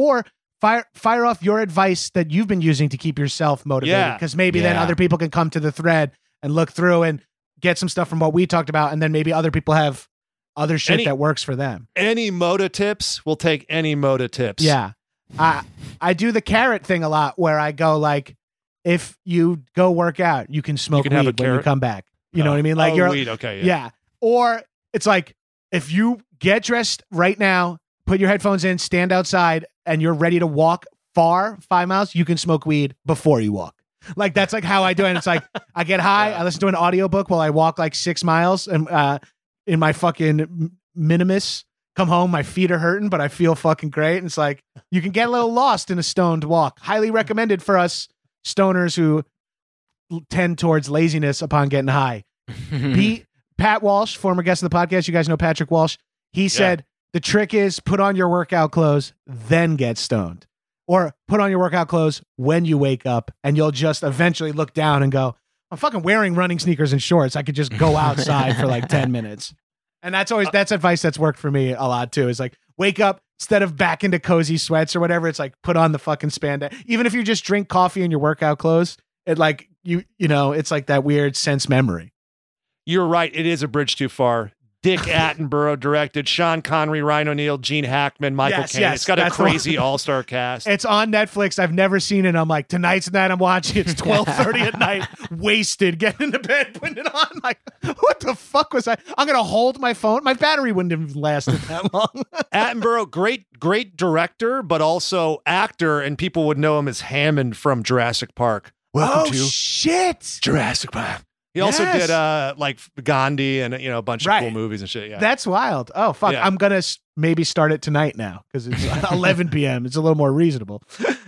your advice that you've been using to keep yourself motivated. Because maybe then other people can come to the thread and look through and get some stuff from what we talked about. And then maybe other people have other shit that works for them. Any Moda tips? We'll take any Moda tips. Yeah. I do the carrot thing a lot where I go like, if you go work out, you can smoke weed when you come back. You know what I mean? Like weed. Okay. Yeah. Or it's like, if you get dressed right now, put your headphones in, stand outside, and you're ready to walk far, 5 miles, you can smoke weed before you walk. Like, that's like how I do it. And it's like, I get high, I listen to an audiobook while I walk like 6 miles and in my fucking Minimus. Come home, my feet are hurting, but I feel fucking great. And it's like, you can get a little lost in a stoned walk. Highly recommended for us stoners who tend towards laziness upon getting high. Pat Walsh, former guest of the podcast, you guys know Patrick Walsh. He said, the trick is put on your workout clothes, then get stoned. Or put on your workout clothes when you wake up, and you'll just eventually look down and go, I'm fucking wearing running sneakers and shorts. I could just go outside for like 10 minutes. And that's advice that's worked for me a lot too. Is like, wake up, instead of back into cozy sweats or whatever, it's like, put on the fucking spandex. Even if you just drink coffee in your workout clothes, it like, it's like that weird sense memory. You're right. It is a bridge too far. Dick Attenborough directed, Sean Connery, Ryan O'Neal, Gene Hackman, Michael Caine. It's got a crazy all-star cast. It's on Netflix. I've never seen it. I'm like, tonight's the night I'm watching. It's 12:30 at night, wasted, getting into bed, putting it on. Like, what the fuck was I? I'm going to hold my phone. My battery wouldn't have lasted that long. Attenborough, great director, but also actor, and people would know him as Hammond from Jurassic Park. Welcome to shit. Jurassic Park. He also did like Gandhi and a bunch of cool movies and shit. Yeah, that's wild. Oh fuck, I'm gonna maybe start it tonight now because it's 11 p.m. It's a little more reasonable.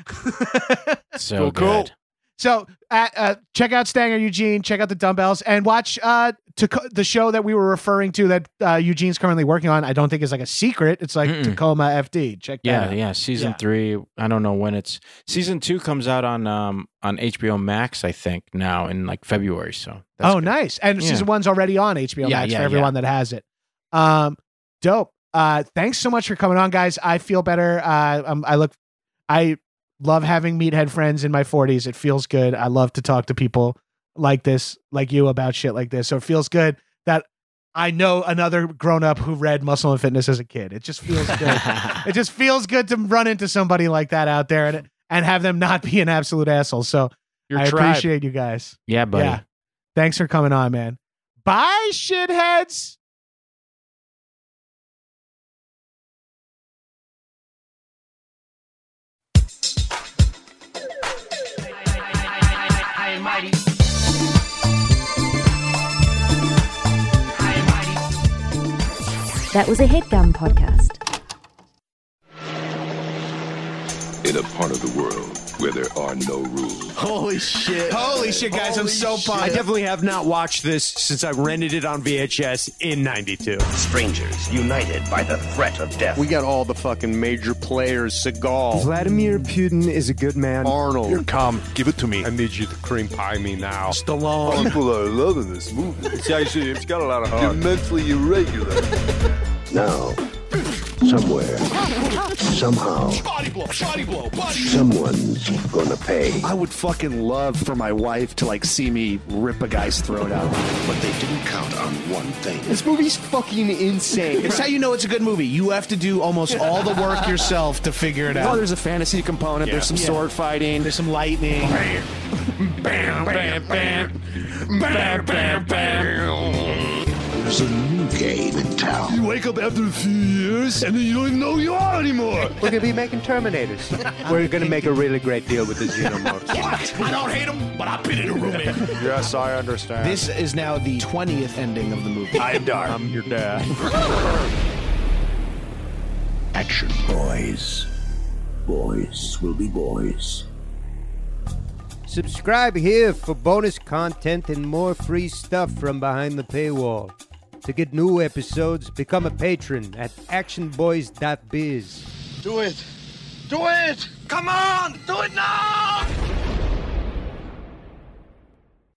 So cool. So check out Stanger Eugene. Check out the Dumbbells and watch the show that we were referring to that Eugene's currently working on. I don't think it's like a secret. It's like Tacoma FD. Check that out. Yeah. Season 3. I don't know when it's. Season 2 comes out on HBO Max, I think, now in like February. So that's good. Nice. And season 1's already on HBO Max for everyone that has it. Dope. Thanks so much for coming on, guys. I feel better. I love having meathead friends in my 40s. It feels good. I love to talk to people like this, like you, about shit like this. So it feels good that I know another grown-up who read Muscle and Fitness as a kid. It just feels good. It just feels good to run into somebody like that out there and have them not be an absolute asshole. So I appreciate you guys. Yeah, buddy. Yeah. Thanks for coming on, man. Bye, shitheads. That was a HeadGum podcast. In a part of the world where there are no rules. Holy shit, guys. I'm so pumped. I definitely have not watched this since I rented it on VHS in 92. Strangers united by the threat of death. We got all the fucking major players. Seagal. Vladimir Putin is a good man. Arnold. Here, come. Give it to me. I need you to cream pie me now. Stallone. People are loving this movie. It's got a lot of heart. You're mentally irregular. Now, somewhere, somehow, someone's gonna pay. I would fucking love for my wife to like see me rip a guy's throat out. But they didn't count on one thing. This movie's fucking insane. It's how you know it's a good movie. You have to do almost all the work yourself to figure it out. Well, there's a fantasy component. There's some sword fighting. There's some lightning. Bam, bam, bam. Bam, bam, bam. There's a new game in town. You wake up after a few years, and then you don't even know who you are anymore. We're going to be making Terminators. We're going to make a really great deal with the Xenomorphs. What? I don't hate them, but I've been in a room in. Yes, I understand. This is now the 20th ending of the movie. I am Dark. I'm your dad. Action Boys. Boys will be boys. Subscribe here for bonus content and more free stuff from behind the paywall. To get new episodes, become a patron at actionboys.biz. Do it! Do it! Come on! Do it now!